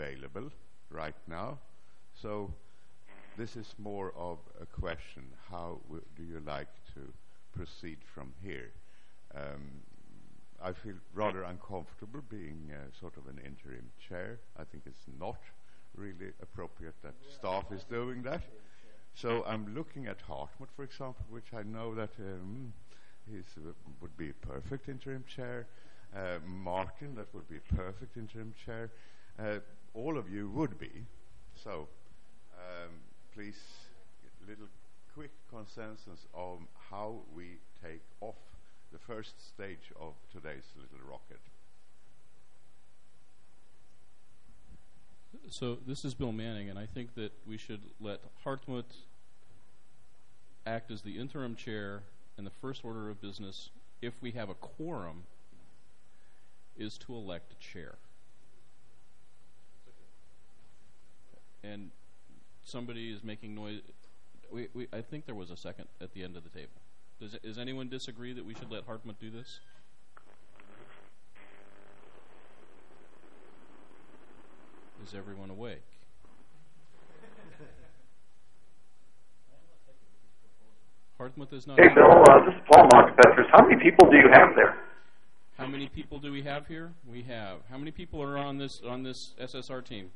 available right now. So this is more of a question: how do you like to proceed from here? I feel rather uncomfortable being sort of an interim chair. I think it's not really appropriate that staff is doing that. So I'm looking at Hartmut, for example, which I know that would be a perfect interim chair. Martin, that would be a perfect interim chair. All of you would be. So please, a little quick consensus on how we take off the first stage of today's little rocket. So this is Bill Manning, and I think that we should let Hartmut act as the interim chair, and the first order of business, if we have a quorum, is to elect a chair. And somebody is making noise. I think there was a second at the end of the table. Does anyone disagree that we should let Hartmut do this? Is everyone awake? Hartmut is not. Hey, Bill, this is Paul Mark-Petrus. How many people do you have there? How many people do we have here? We have. How many people are on this SSR team?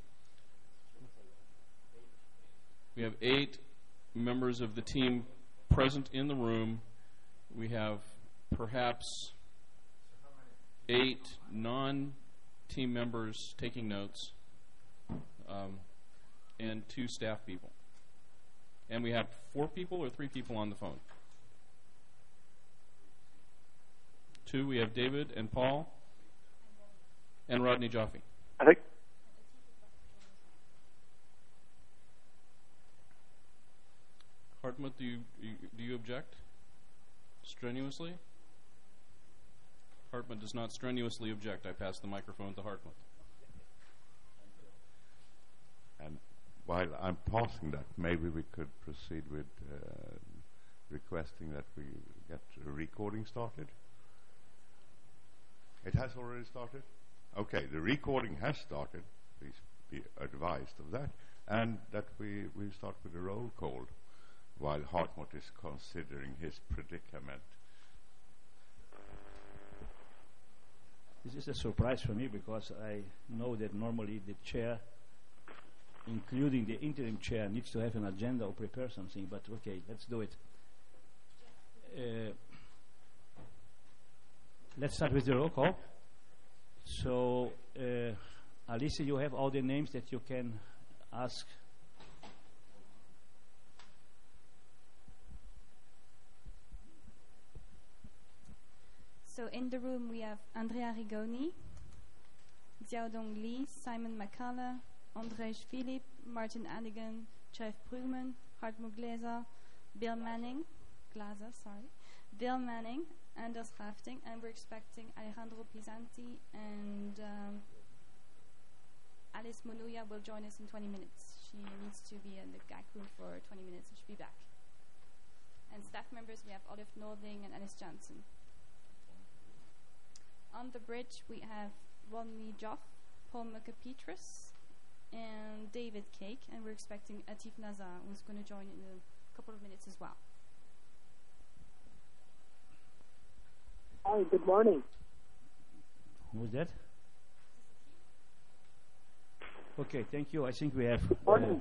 We have 8 members of the team present in the room. We have perhaps 8 non-team members taking notes, and 2 staff people. And we have 4 people or 3 people on the phone? 2. We have David and Paul and Rodney Jaffe. I think. Hartmut, do you object strenuously? Hartmut does not strenuously object. I pass the microphone to Hartmut. And while I'm passing that, maybe we could proceed with requesting that we get a recording started. It has already started? Okay, the recording has started. Please be advised of that. And that we start with a roll call while Hartmut is considering his predicament. This is a surprise for me because I know that normally the chair, including the interim chair, needs to have an agenda or prepare something, but okay, let's do it. Let's start with the roll call. So, Alicia, you have all the names that you can ask. So in the room we have Andrea Rigoni, Xiaodong Li, Simon McCullough, Andrej Filip, Martin Adigan, Jeff Brugman, Hartmut Glaser, Bill Manning, Anders Rafting, and we're expecting Alejandro Pisanti and Alice Monuya will join us in 20 minutes. She needs to be in the GAC room for 20 minutes and she'll be back. And staff members, we have Olive Nordling and Alice Johnson. On the bridge, we have Rodney Joff, Paul Maka-Petrus, and David Cake, and we're expecting Atif Nazar, who's going to join in a couple of minutes as well. Hi, good morning. Who's that? Okay, thank you. I think we have... Morning.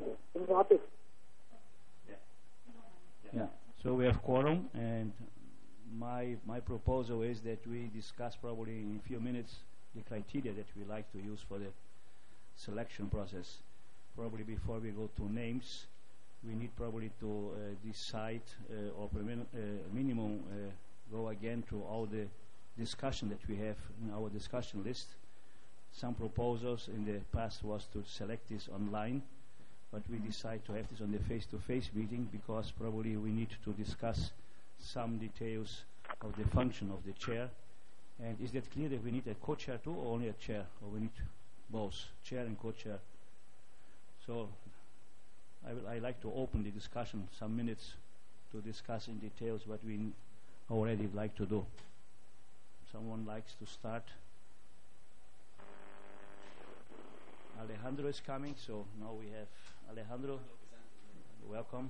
Yeah, so we have quorum, and my proposal is that we discuss probably in a few minutes the criteria that we like to use for the selection process. Probably before we go to names, we need probably to decide or minimum go again to all the discussion that we have in our discussion list. Some proposals in the past was to select this online, but we decide to have this on the face-to-face meeting because probably we need to discuss some details of the function of the chair. And is that clear that we need a co-chair too, or only a chair, or we need both, chair and co-chair? So I like to open the discussion some minutes to discuss in details what we already like to do. Someone likes to start? Alejandro is coming, so now we have Alejandro. Welcome.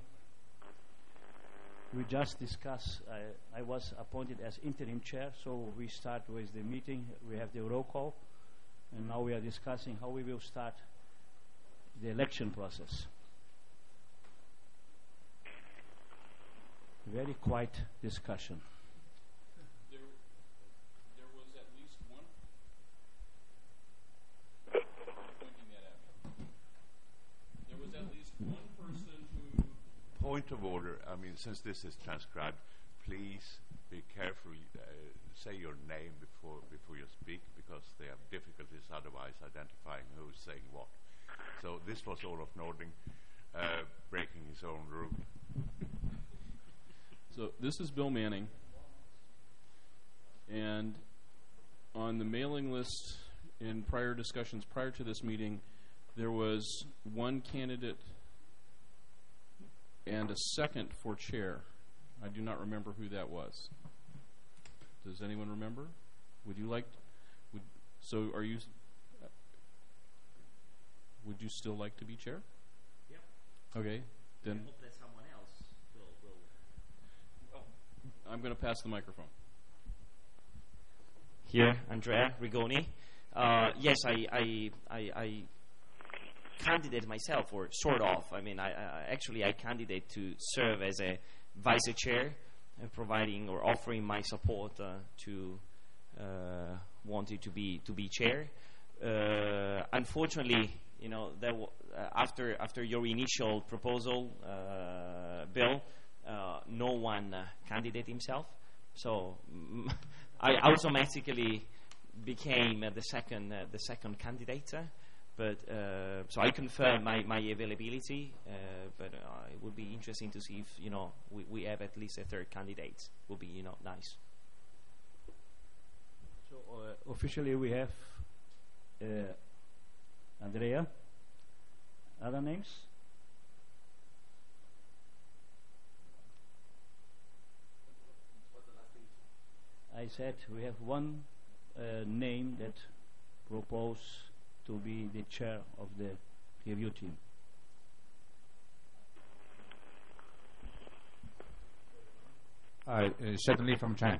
We just discussed, I was appointed as interim chair, so we start with the meeting. We have the roll call, and now we are discussing how we will start the election process. Very quiet discussion. There was at least one. Pointing that at me. There was at least one person who. Point of order. I mean, since this is transcribed, please be careful. Say your name before you speak, because they have difficulties otherwise identifying who's saying what. So this was Olof Nordling breaking his own rule. So this is Bill Manning, and on the mailing list in prior discussions prior to this meeting, there was one candidate and a second for chair. I do not remember who that was. Does anyone remember? Would you like? So are you? Would you still like to be chair? Yep. Okay, then. I hope that someone else will. I'm going to pass the microphone. Here, Andrea Rigoni. Yes, I candidate myself, or sort of. I mean, I candidate to serve as a vice chair, providing or offering my support to wanting to be chair. Unfortunately, you know, after your initial proposal, Bill, no one candidated himself, so I automatically became the second candidate. But so I confirm my availability. But it would be interesting to see if we have at least a third candidate. Would be nice. So officially we have Andrea. Other names? I said we have one name that proposed to be the chair of the review team. Certainly from China.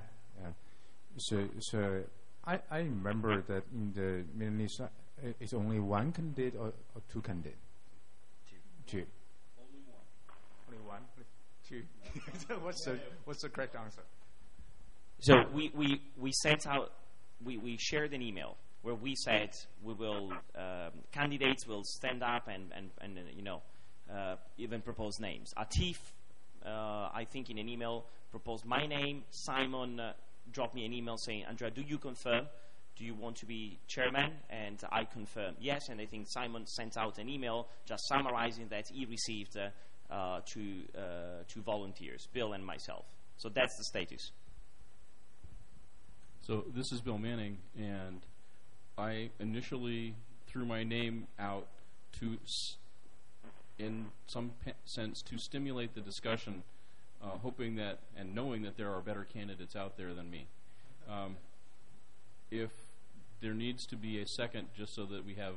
So I remember that in the Middle East, it's only one candidate or two candidates? Two. Only one? Two. What's the correct answer? So we sent out, we shared an email where we said we will candidates will stand up and even propose names. Atif, I think in an email proposed my name. Simon dropped me an email saying, Andrea, do you confirm? Do you want to be chairman? And I confirm yes. And I think Simon sent out an email just summarizing that he received two volunteers, Bill and myself. So that's the status. So this is Bill Manning, and I initially threw my name out to, in some sense, to stimulate the discussion, hoping that and knowing that there are better candidates out there than me. If there needs to be a second, just so that we have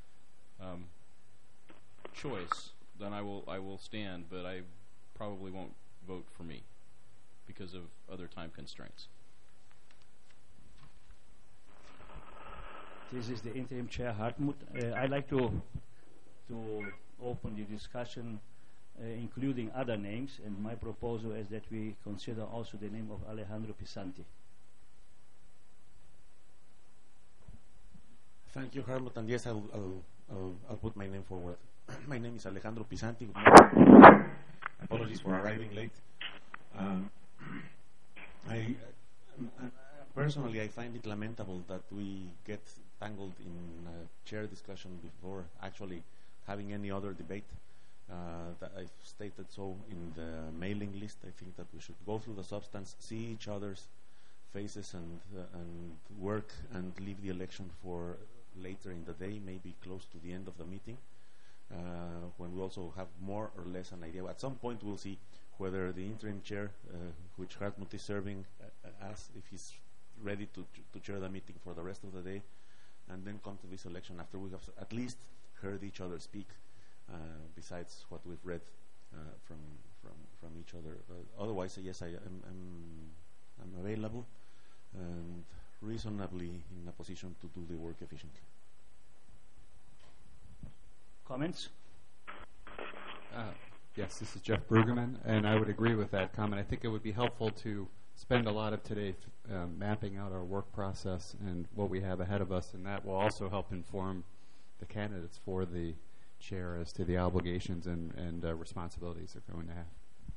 choice, then I will stand, but I probably won't vote for me because of other time constraints. This is the interim chair, Hartmut. I'd like to open the discussion, including other names, and my proposal is that we consider also the name of Alejandro Pisanti. Thank you, Hartmut, and yes, I'll put my name forward. My name is Alejandro Pisanti. Apologies for arriving late. Personally, I find it lamentable that we get tangled in a chair discussion before actually having any other debate. That I've stated so in the mailing list. I think that we should go through the substance, see each other's faces, and work and leave the election for later in the day, maybe close to the end of the meeting, when we also have more or less an idea. At some point, we'll see whether the interim chair, which Hartmut is serving as, if he's ready to chair the meeting for the rest of the day, and then come to this election after we have at least heard each other speak, besides what we've read from each other. Otherwise, yes, I'm available and reasonably in a position to do the work efficiently. Comments? Yes, this is Jeff Brueggemann, and I would agree with that comment. I think it would be helpful to spend a lot of today mapping out our work process and what we have ahead of us, and that will also help inform the candidates for the chair as to the obligations and responsibilities they're going to have.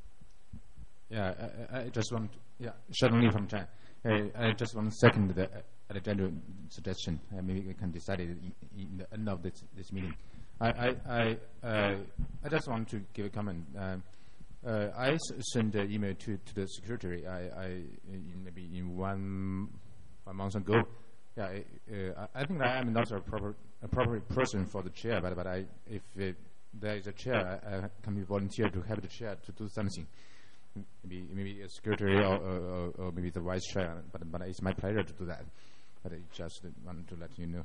Yeah, I just want. Yeah, certainly from China. I just want to second the general suggestion. Maybe we can decide it in the end of this meeting. I just want to give a comment. I sent an email to the secretary. Maybe in one month ago. Yeah, I think I am not a proper person for the chair, but if there is a chair, I can be volunteer to help the chair to do something. Maybe a secretary or maybe the vice chair. But it's my pleasure to do that. But I just want to let you know.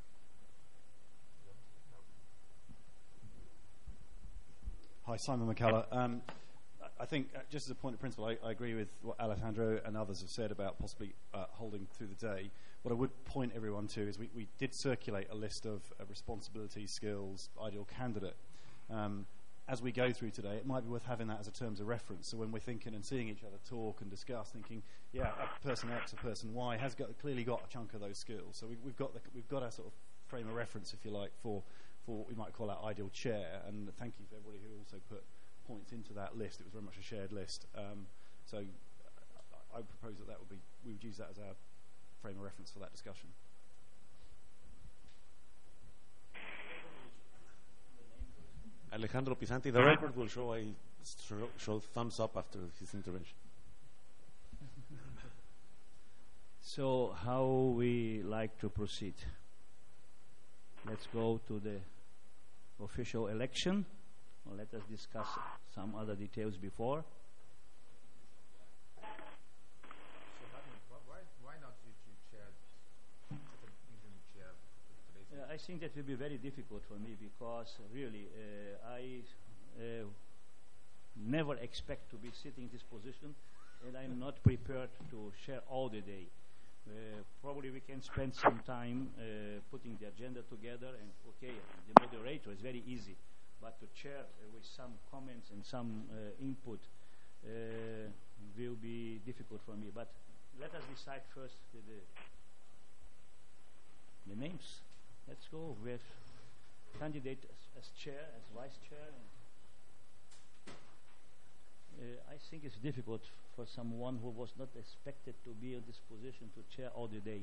Hi, Simon McCullough. I think, just as a point of principle, I agree with what Alejandro and others have said about possibly holding through the day. What I would point everyone to is we did circulate a list of responsibilities, skills, ideal candidate. As we go through today, it might be worth having that as a terms of reference. So when we're thinking and seeing each other talk and discuss, thinking, yeah, a person X or person Y has clearly got a chunk of those skills. So we've got our sort of frame of reference, if you like, for what we might call our ideal chair. And thank you for everybody who also put points into that list. It was very much a shared list. So I propose that we would use that as our frame of reference for that discussion. Alejandro Pisanti, the record will show thumbs up after his intervention. So how we like to proceed? Let's go to the official election, or let us discuss some other details before. Why not you chair today's? I think that will be very difficult for me because really I never expect to be sitting in this position, and I'm not prepared to share all the day. Probably we can spend some time putting the agenda together, and the moderator is very easy, but to chair with some comments and some input will be difficult for me. But let us decide first the names. Let's go with candidate as chair, as vice chair. I think it's difficult for someone who was not expected to be in this position to chair all the day.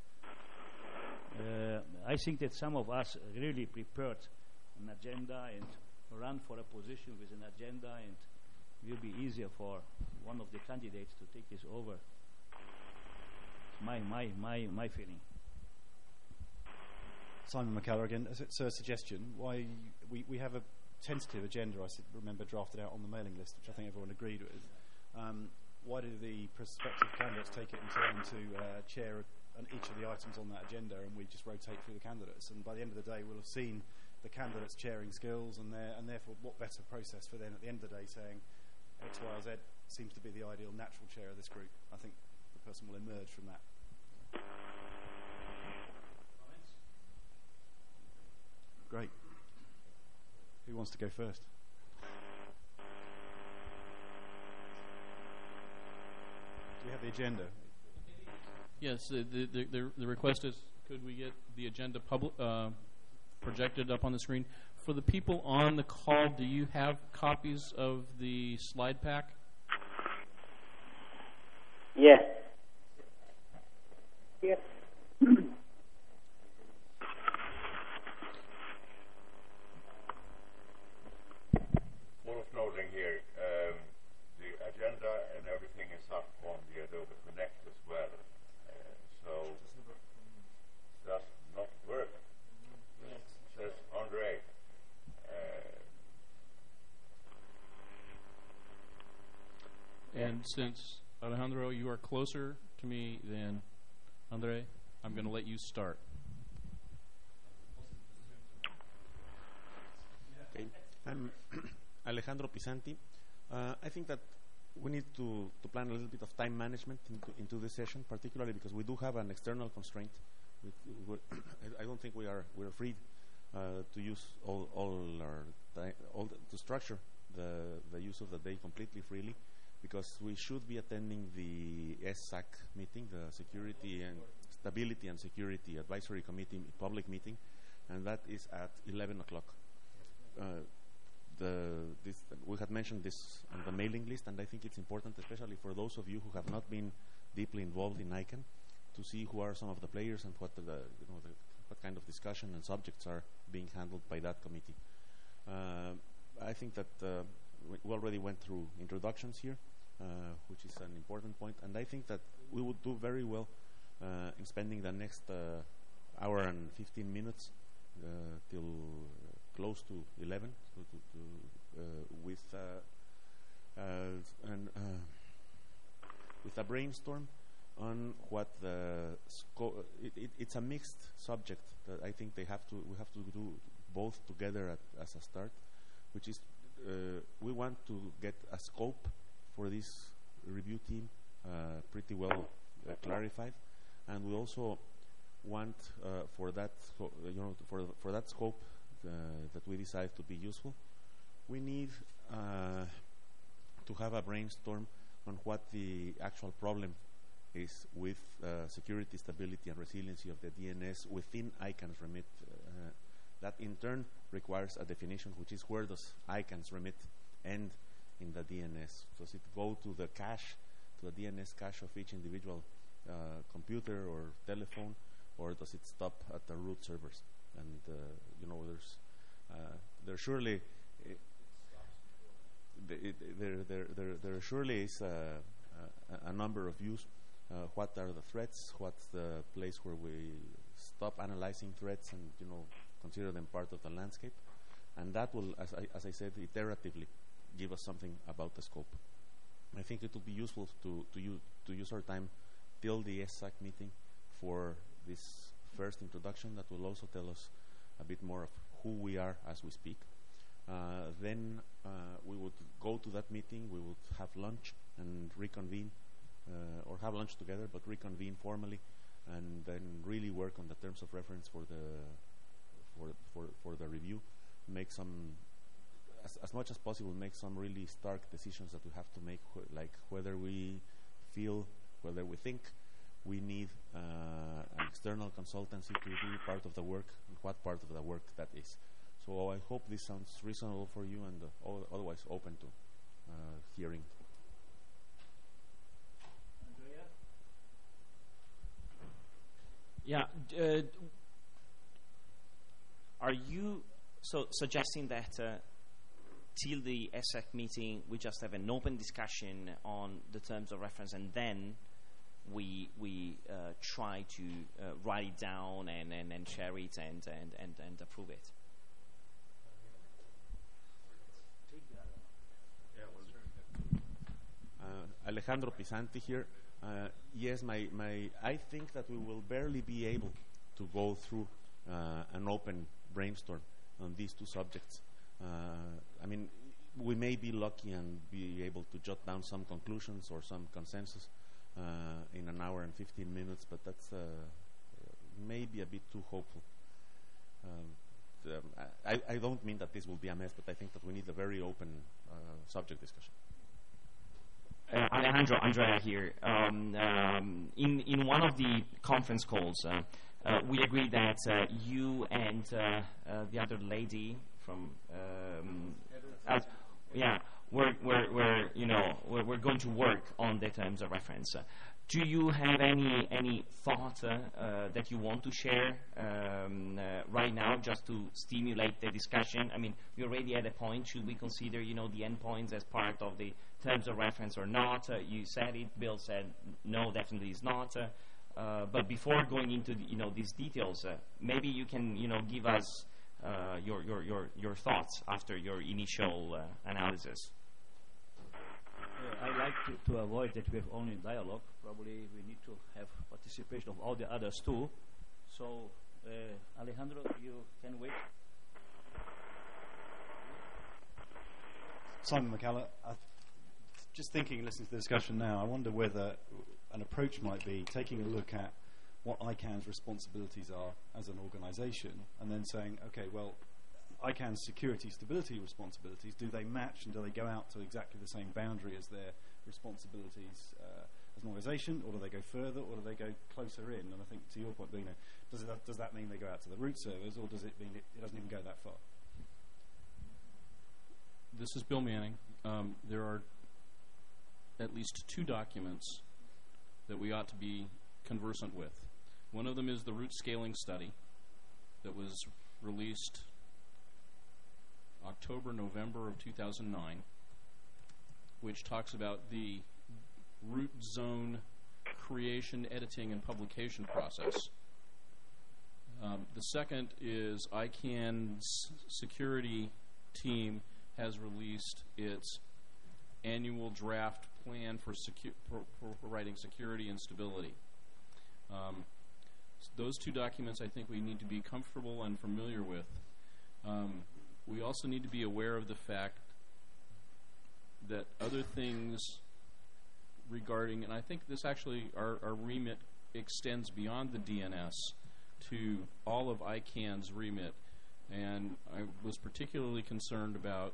I think that some of us really prepared an agenda and run for a position with an agenda, and it will be easier for one of the candidates to take this over. My feeling. Simon McCullough again. So a suggestion, why we have a tentative agenda, I remember, drafted out on the mailing list, which I think everyone agreed with. Why do the prospective candidates take it in turn to chair each of the items on that agenda, and we just rotate through the candidates? And by the end of the day, we'll have seen the candidates chairing skills, and therefore, what better process for then at the end of the day saying X, Y, or Z seems to be the ideal natural chair of this group. I think the person will emerge from that. Great. Who wants to go first? Do we have the agenda? Yes, the request is, could we get the agenda projected up on the screen? For the people on the call, do you have copies of the slide pack? Yes. Yes. Worth noting here, the agenda and everything is up on the Adobe Connect as well. So does not work. Says Andre. And since Alejandro, you are closer to me than Andre, I'm going to let you start. I'm Alejandro Pisanti. I think that we need to plan a little bit of time management into this session, particularly because we do have an external constraint. I don't think we're free to use to structure the use of the day completely freely, because we should be attending the SSAC meeting, the Security and Stability and Security Advisory Committee public meeting, and that is at 11 o'clock. We had mentioned this on the mailing list, and I think it's important, especially for those of you who have not been deeply involved in ICANN, to see who are some of the players and what what kind of discussion and subjects are being handled by that committee. I think that we already went through introductions here, which is an important point, and I think that we would do very well in spending the next hour and 15 minutes till close to 11 with a brainstorm on what the it's a mixed subject that I think we have to do both together as a start, which is we want to get a scope for this review team pretty well clarified, and we also want for that for that scope that we decide to be useful, we need to have a brainstorm on what the actual problem is with security, stability, and resiliency of the DNS within ICANN's remit. That in turn requires a definition, which is where does ICANN's remit end in the DNS? Does it go to the cache, to the DNS cache of each individual computer or telephone, or does it stop at the root servers? And there surely there surely is a number of views. What are the threats? What's the place where we stop analyzing threats and consider them part of the landscape? And that will, as I said, iteratively give us something about the scope. I think it will be useful to use our time till the SSAC meeting for this first introduction that will also tell us a bit more of who we are as we speak. Then we would go to that meeting, we would have lunch and reconvene, or have lunch together, but reconvene formally, and then really work on the terms of reference for the review. Make some, as much as possible, make some really stark decisions that we have to make, like whether we think we need an external consultancy to do part of the work, and what part of the work that is. So I hope this sounds reasonable for you, and otherwise open to hearing. Andrea? Yeah. Are you suggesting that till the SSAC meeting we just have an open discussion on the terms of reference, and then we try to write it down and share it and approve it? Alejandro Pisanti here. Yes, I think that we will barely be able to go through an open brainstorm on these two subjects. I mean, we may be lucky and be able to jot down some conclusions or some consensus in an hour and 15 minutes, but that's maybe a bit too hopeful. I don't mean that this will be a mess, but I think that we need a very open subject discussion. Alejandro, Andrea here. In one of the conference calls, we agreed that you and the other lady from we're going to work on the terms of reference. Do you have any thought that you want to share right now, just to stimulate the discussion? I mean, we already had a point. Should we consider, the endpoints as part of the terms of reference or not? You said it. Bill said no, definitely is not. But before going into these details, maybe you can give us your thoughts after your initial analysis. I like to avoid that we have only dialogue. Probably we need to have participation of all the others too. So, Alejandro, you can wait. Simon McCallum, just thinking and listening to the discussion now, I wonder whether an approach might be taking a look at what ICANN's responsibilities are as an organisation, and then saying, okay, well, ICANN's security stability responsibilities, do they match and do they go out to exactly the same boundary as their responsibilities as an organisation, or do they go further, or do they go closer in? And I think to your point, Bino, does that mean they go out to the root servers, or does it mean it doesn't even go that far? This is Bill Manning. There are at least 2 documents that we ought to be conversant with. One of them is the root scaling study that was released October, November of 2009, which talks about the root zone creation, editing, and publication process. The second is ICANN's security team has released its annual draft plan for providing security and stability. Those 2 documents I think we need to be comfortable and familiar with. We also need to be aware of the fact that other things regarding, and I think this actually, our remit extends beyond the DNS to all of ICANN's remit. And I was particularly concerned about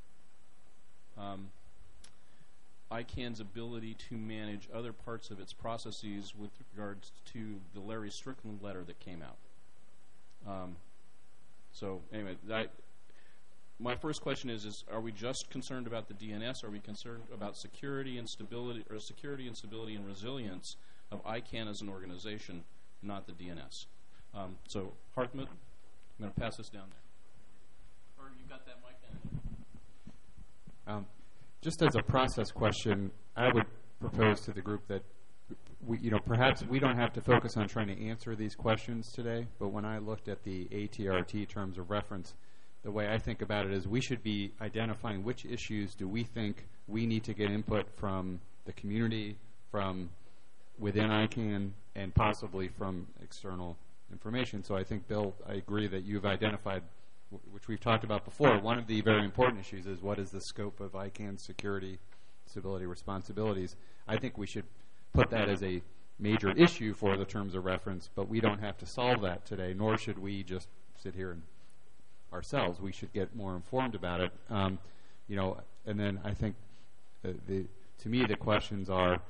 ICANN's ability to manage other parts of its processes with regards to the Larry Strickland letter that came out. So anyway, my first question is are we just concerned about the DNS? Are we concerned about security and stability, or security and stability and resilience of ICANN as an organization, not the DNS? So Hartmut, I'm going to pass this down there. Or you got that mic down? Just as a process question, I would propose to the group that perhaps we don't have to focus on trying to answer these questions today, but when I looked at the ATRT terms of reference, the way I think about it is we should be identifying which issues do we think we need to get input from the community, from within ICANN, and possibly from external information. So I think, Bill, I agree that you've identified, which we've talked about before, one of the very important issues is what is the scope of ICANN's security, stability, responsibilities. I think we should put that as a major issue for the terms of reference, but we don't have to solve that today, nor should we just sit here and ourselves. We should get more informed about it. And then I think to me the questions are,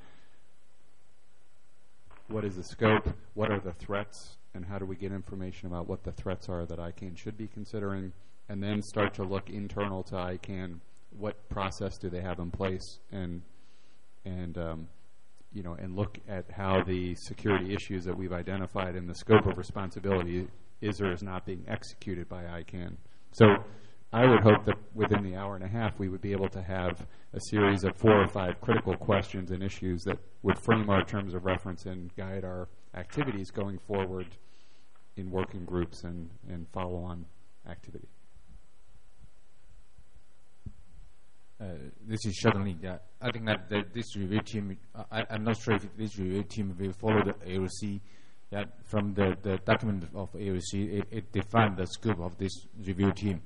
what is the scope, what are the threats, and how do we get information about what the threats are that ICANN should be considering, and then start to look internal to ICANN, what process do they have in place, and look at how the security issues that we've identified in the scope of responsibility is or is not being executed by ICANN. So I would hope that within the hour and a half we would be able to have a series of 4 or 5 critical questions and issues that would frame our terms of reference and guide our activities going forward in working groups and follow-on activity. This is certainly that. I think that this review team, I'm not sure if this review team will follow the AOC. From the document of AOC, it defined the scope of this review team.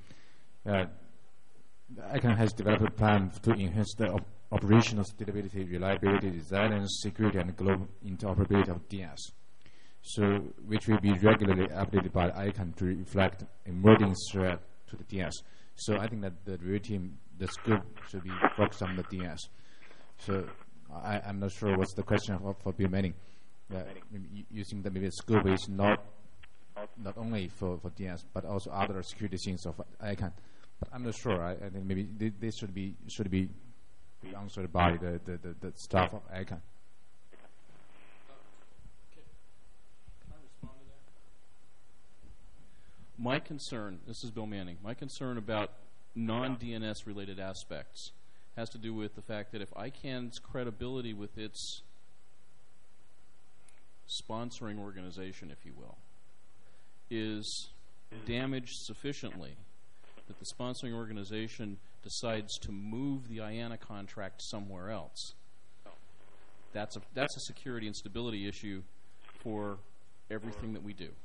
ICANN has developed a plan to enhance the operational stability, reliability, resilience, security, and global interoperability of DNS. So, which will be regularly updated by ICANN to reflect emerging threat to the DNS. So, I think that the review team, the scope should be focused on the DNS. So, I'm not sure what's the question for Bill Manning. You think that maybe the scope is not only for DNS, but also other security things of ICANN. But I'm not sure. I think maybe this should be answered by the staff of ICANN. Can I respond to that? My concern, this is Bill Manning, my concern about non-DNS related aspects has to do with the fact that if ICANN's credibility with its sponsoring organization, if you will, is damaged sufficiently that the sponsoring organization decides to move the IANA contract somewhere else, that's a security and stability issue for everything that we do,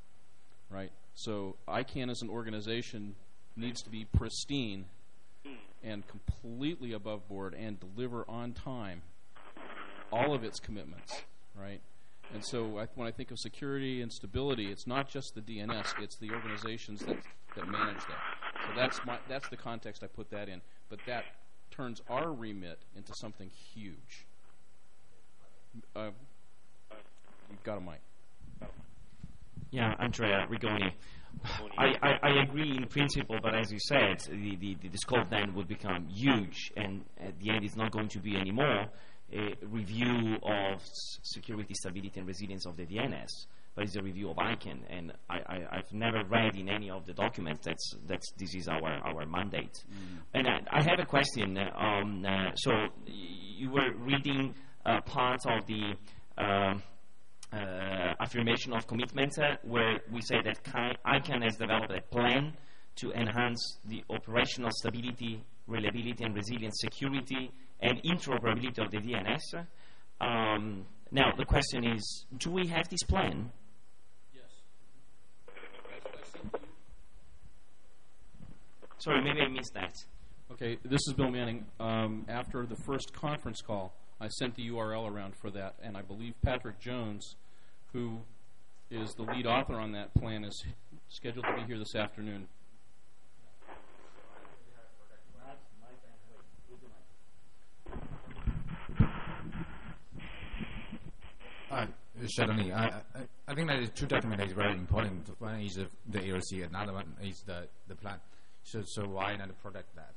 right? So ICANN as an organization needs to be pristine and completely above board and deliver on time all of its commitments, right? And so when I think of security and stability, it's not just the DNS, it's the organizations that manage that. So that's the context I put that in. But that turns our remit into something huge. You've got a mic. Yeah, Andrea Rigoni. I agree in principle, but as you said, the scope then would become huge, and at the end it's not going to be anymore a review of security, stability, and resilience of the DNS, but it's a review of ICANN, and I've never read in any of the documents that this is our mandate. And I have a question. So you were reading part of the affirmation of commitment where we say that ICANN has developed a plan to enhance the operational stability, reliability, and resilience, security, and interoperability of the DNS. Now, the question is, do we have this plan? Yes. Sorry, maybe I missed that. Okay, this is Bill Manning. After the first conference call, I sent the URL around for that, and I believe Patrick Jones, who is the lead author on that plan, is scheduled to be here this afternoon. Certainly. I think that is two documents that is very important. One is the ARC, another one is the plan. So why not protect that?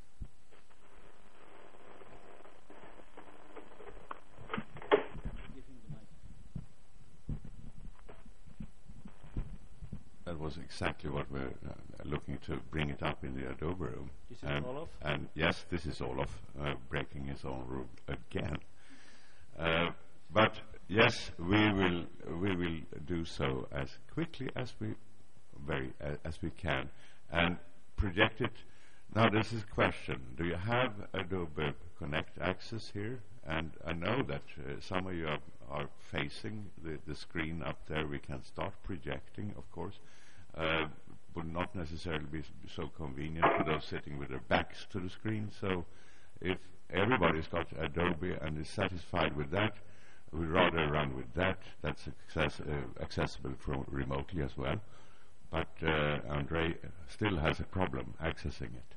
That was exactly what we're looking to bring it up in the Adobe room. This is Olof? And yes, this is Olof breaking his own rule again. But yes, we will do so as quickly as we can and project it. Now, this is a question: do you have Adobe Connect access here? And I know that some of you are facing the screen up there. We can start projecting, of course. Would not necessarily be so convenient for those sitting with their backs to the screen. So if everybody's got Adobe and is satisfied with that, we'd rather run with that. That's accessible from remotely as well. But Andre still has a problem accessing it.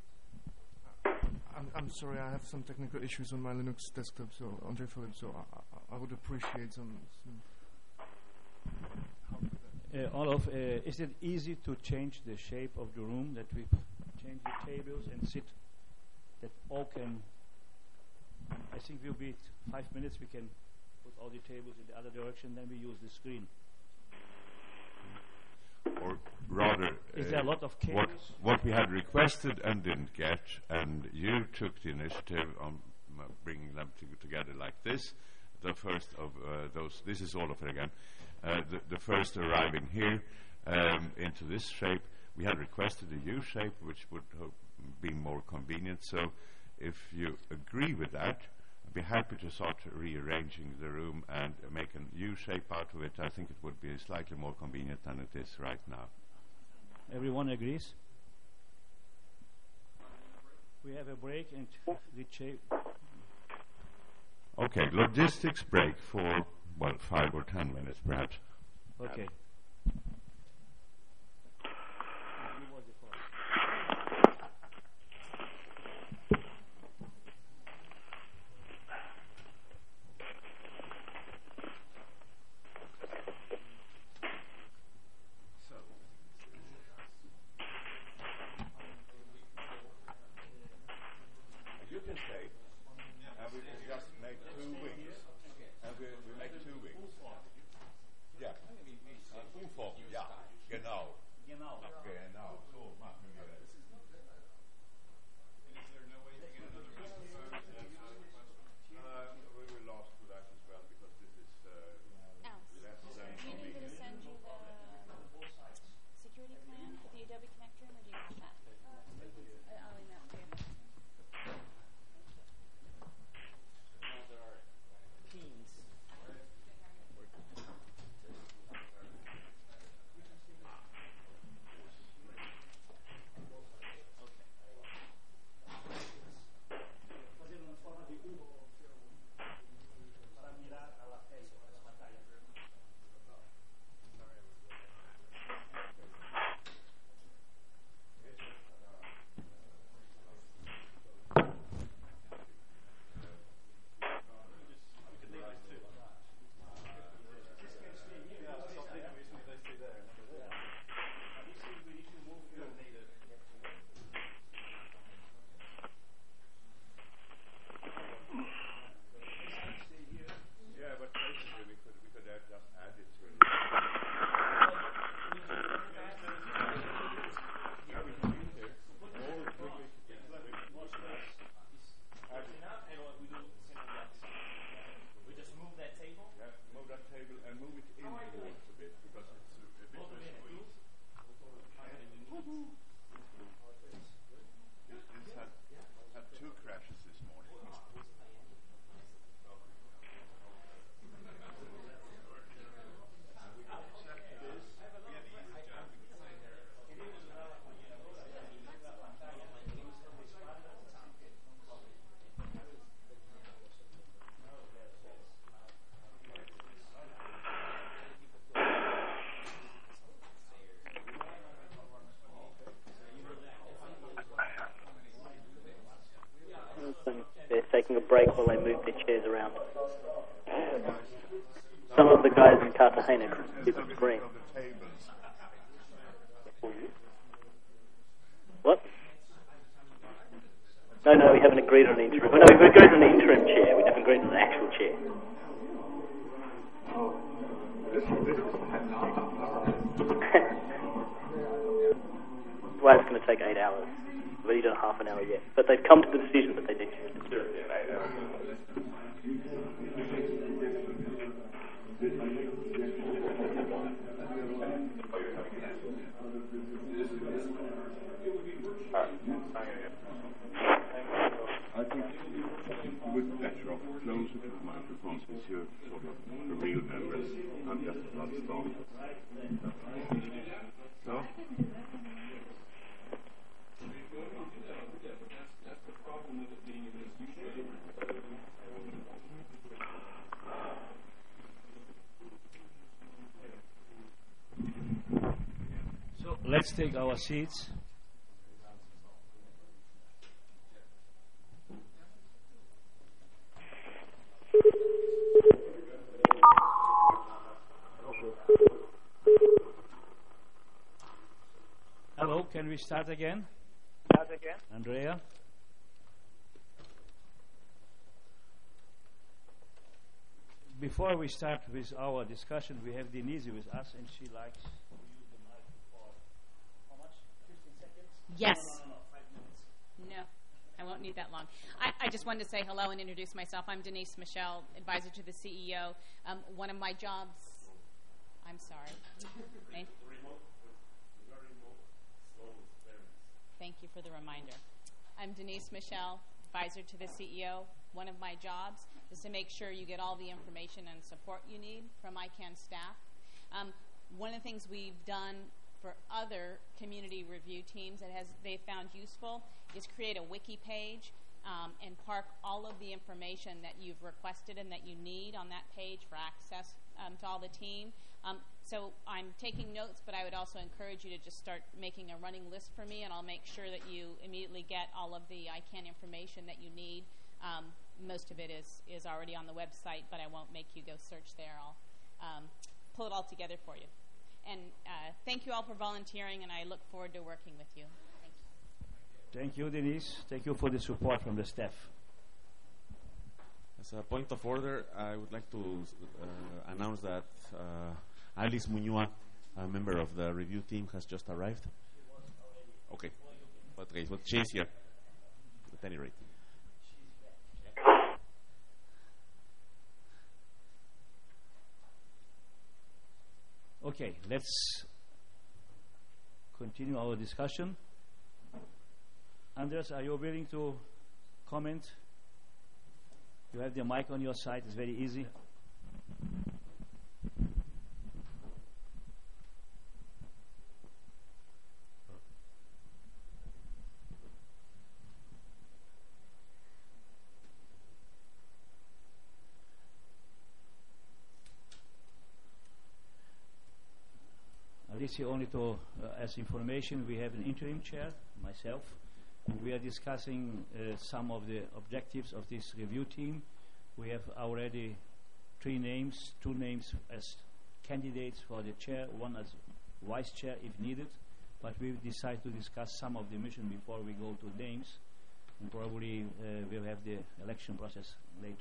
I'm sorry, I have some technical issues on my Linux desktop, so Andre Philip, so I would appreciate some help with that. Olof, is it easy to change the shape of the room, that we change the tables and sit, that all can, I think we'll be 5 minutes, we can put all the tables in the other direction, then we use the screen. Or rather, is there a lot of cables? What we had requested and didn't get, and you took the initiative on bringing them together like this. The first of those, this is all of it again. The first arriving here into this shape, we had requested a U shape, which would be more convenient. So, if you agree with that, I'd be happy to start rearranging the room and make a U shape out of it. I think it would be slightly more convenient than it is right now. Everyone agrees? We have a break and the shape. Okay, logistics break for, 5 or 10 minutes perhaps. Okay. taking a break while they move their chairs around. Some of the guys in Cartagena couldn't see the screen. What? No, we haven't agreed on an interim. No, we've agreed on an interim chair. We haven't agreed on an actual chair. Well, it's going to take 8 hours. We've only done half an hour yet. But they've come to the decision that they need to do it. I think you would be better off closer to the microphone since you're sort of the real members, not just blood strong. So? So let's take our seats. Hello, can we start again? Andrea? Before we start with our discussion, we have Denise with us, and she likes to use the mic for how much? 15 seconds? Yes. No, 5 minutes. No, I won't need that long. I just wanted to say hello and introduce myself. I'm Denise Michel, advisor to the CEO. One of my jobs, I'm sorry. Thank you for the reminder. I'm Denise Michel, advisor to the CEO. One of my jobs is to make sure you get all the information and support you need from ICANN staff. One of the things we've done for other community review teams that they found useful is create a wiki page and park all of the information that you've requested and that you need on that page for access to all the team. So I'm taking notes, but I would also encourage you to just start making a running list for me, and I'll make sure that you immediately get all of the ICANN information that you need. Most of it is already on the website, but I won't make you go search there. I'll pull it all together for you. And thank you all for volunteering, and I look forward to working with you. Thank you. Thank you, Denise. Thank you for the support from the staff. As a point of order, I would like to announce that Alice Muñoz, a member of the review team, has just arrived. Okay. But she's here, at any rate. Okay, let's continue our discussion. Anders, are you willing to comment? You have the mic on your side. It's very easy. Alicia, only to as information, we have an interim chair, myself. We are discussing some of the objectives of this review team. We have already 3 names, 2 names as candidates for the chair, 1 as vice chair if needed. But we decide to discuss some of the mission before we go to names, and probably we'll have the election process later.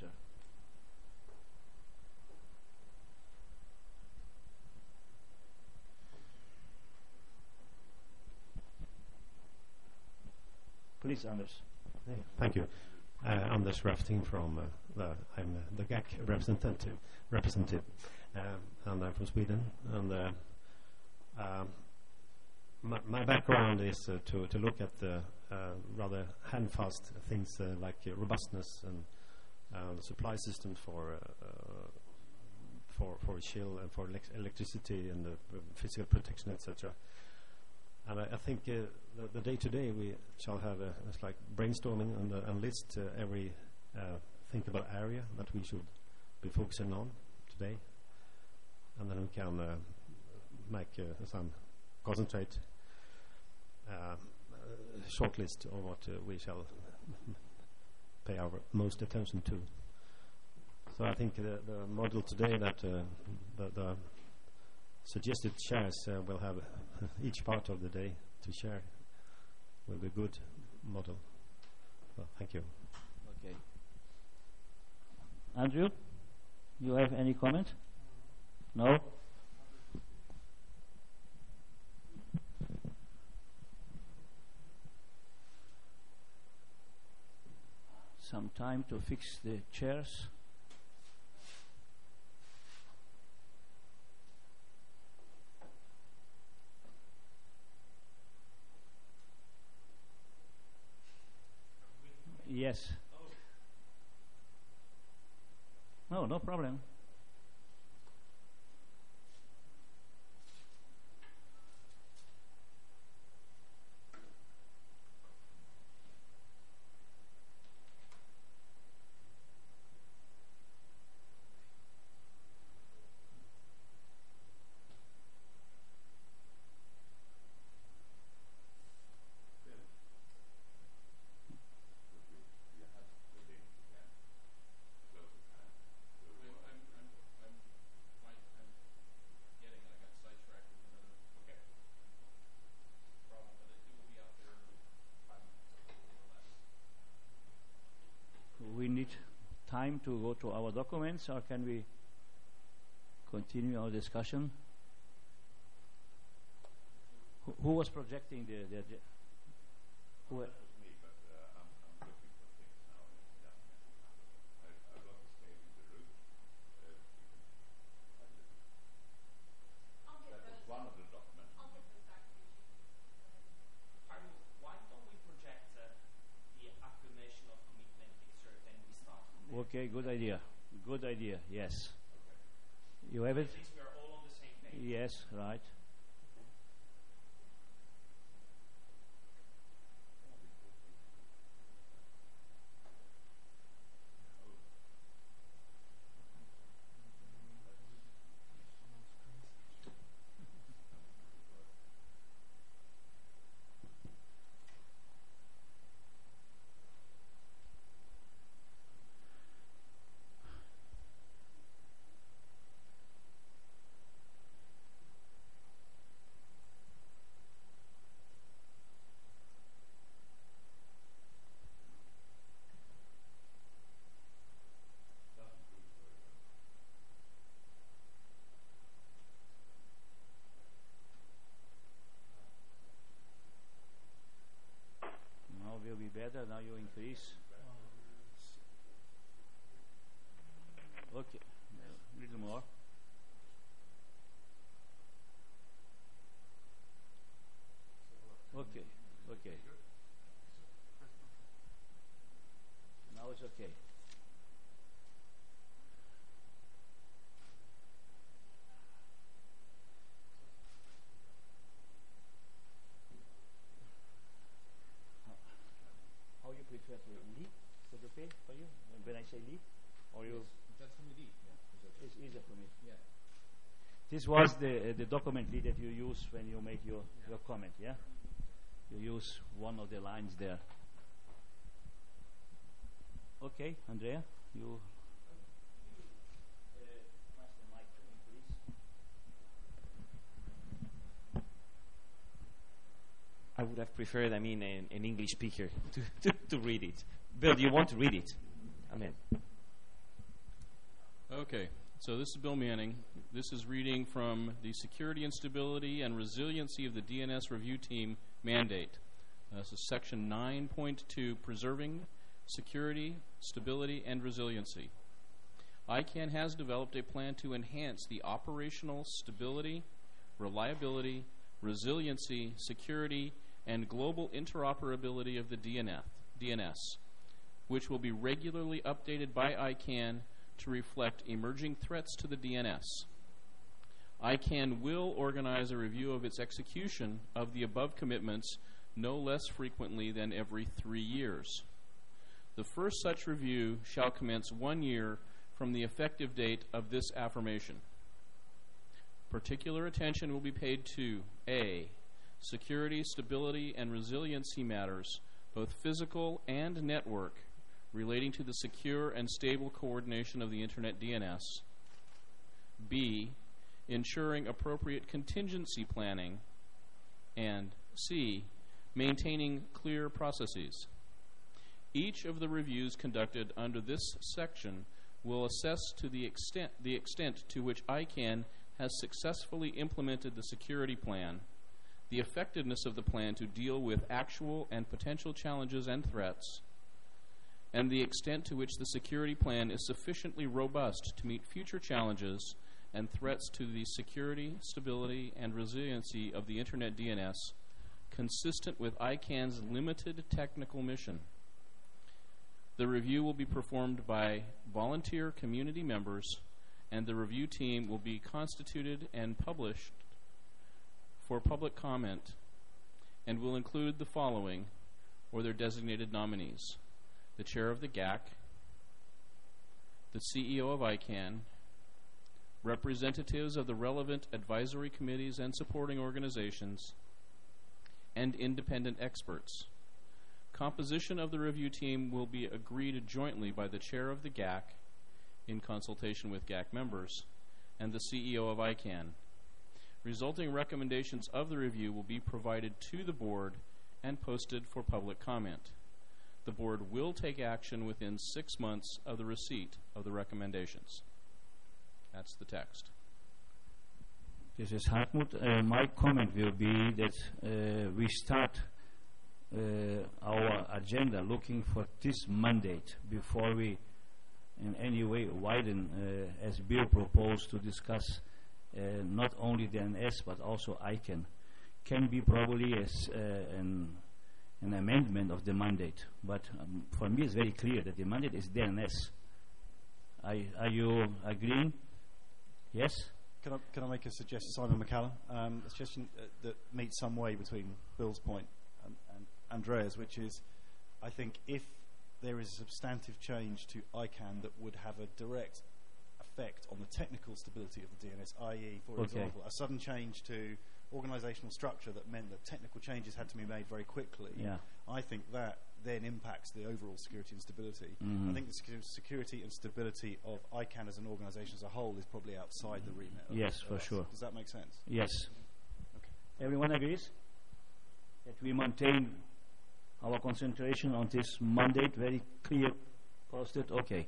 Please, Anders. Thank you. Anders Rafting from I'm the GAC representative, and I'm from Sweden. And my background is to look at the rather handfast things like robustness and the supply systems for chill and for electricity and the physical protection, etc. And I think the day-to-day we shall have it's like brainstorming and list every thinkable area that we should be focusing on today, and then we can make some concentrate short list of what we shall pay our most attention to. So I think the model today that the suggested chairs will have each part of the day to share will be a good model. Well, thank you. Okay. Andrew, you have any comment? No? Some time to fix the chairs. Yes. No, no problem. Time to go to our documents, or can we continue our discussion? Who was projecting the who? Okay, good idea. Good idea, yes. Okay. You have it? At least we are all on the same page. Yes, right. Better, now you increase. Okay, a little more. Okay, okay. Now it's okay. Prefer to lead? Is it okay for you when I say lead? Or you? That's for me lead. Yeah, it's easier for me. Yeah. This was the document lead that you use when you make your comment, yeah? You use one of the lines there. Okay, Andrea, you. Pass the mic to me, please. I would have preferred, an English speaker to read it. Bill, do you want to read it? Amen. Okay, so this is Bill Manning. This is reading from the Security and Stability and Resiliency of the DNS Review Team mandate. This is section 9.2, Preserving Security, Stability, and Resiliency. ICANN has developed a plan to enhance the operational stability, reliability, resiliency, security, and global interoperability of the DNS, which will be regularly updated by ICANN to reflect emerging threats to the DNS. ICANN will organize a review of its execution of the above commitments no less frequently than every 3 years. The first such review shall commence 1 year from the effective date of this affirmation. Particular attention will be paid to A, security, stability, and resiliency matters, both physical and network, relating to the secure and stable coordination of the Internet DNS. B, ensuring appropriate contingency planning. And C, maintaining clear processes. Each of the reviews conducted under this section will assess to the extent to which ICANN has successfully implemented the security plan, the effectiveness of the plan to deal with actual and potential challenges and threats, and the extent to which the security plan is sufficiently robust to meet future challenges and threats to the security, stability, and resiliency of the Internet DNS, consistent with ICANN's limited technical mission. The review will be performed by volunteer community members, and the review team will be constituted and published for public comment and will include the following or their designated nominees: the chair of the GAC, the CEO of ICANN, representatives of the relevant advisory committees and supporting organizations, and independent experts. Composition of the review team will be agreed jointly by the chair of the GAC in consultation with GAC members and the CEO of ICANN. Resulting recommendations of the review will be provided to the board and posted for public comment. The board will take action within 6 months of the receipt of the recommendations. That's the text. This is Hartmut. My comment will be that we start our agenda looking for this mandate before we in any way widen, as Bill proposed, to discuss not only DNS but also ICANN. Can be probably as an amendment of the mandate, but for me it's very clear that the mandate is DNS. Are you agreeing? Yes? Can I make a suggestion, Simon McCallum? A suggestion that meets some way between Bill's point and Andrea's, which is, I think if there is a substantive change to ICANN that would have a direct effect on the technical stability of the DNS, i.e., for example, a sudden change to organizational structure that meant that technical changes had to be made very quickly, I think that then impacts the overall security and stability. I think the security and stability of ICANN as an organization as a whole is probably outside the remit of Yes, for sure. Does that make sense? Yes. Okay. Everyone agrees that we maintain our concentration on this mandate, very clear, posted? Okay.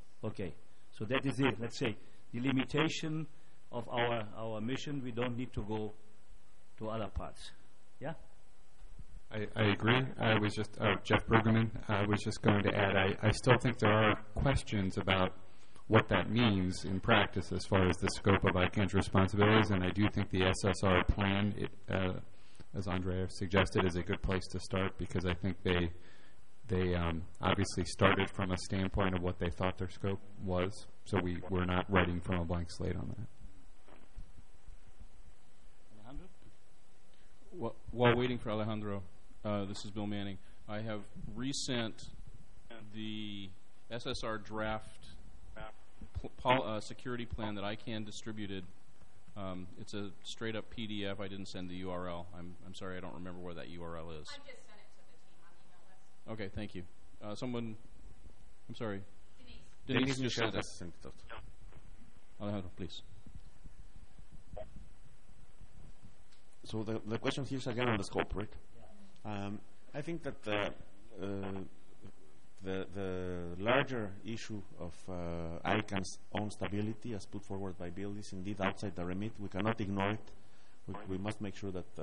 So that is it. Let's say the limitation of our mission, we don't need to go to other parts. Yeah? I agree. I was just, Jeff Brueggemann, I was just going to add, I still think there are questions about what that means in practice as far as the scope of ICANN's responsibilities, and I do think the SSR plan, as Andrea suggested, is a good place to start, because I think they obviously started from a standpoint of what they thought their scope was, so we're not writing from a blank slate on that. While waiting for Alejandro, this is Bill Manning. I have resent the SSR draft security plan that ICANN distributed. It's a straight-up PDF. I didn't send the URL. I'm sorry, I don't remember where that URL is. I just sent it to the team on email list. Okay, thank you. Someone, I'm sorry. Denise just sent it. sent it out. Alejandro, please. So the question here is again on the scope, right? I think that the larger issue of ICANN's own stability, as put forward by Bill, is indeed outside the remit. We cannot ignore it. We must make sure that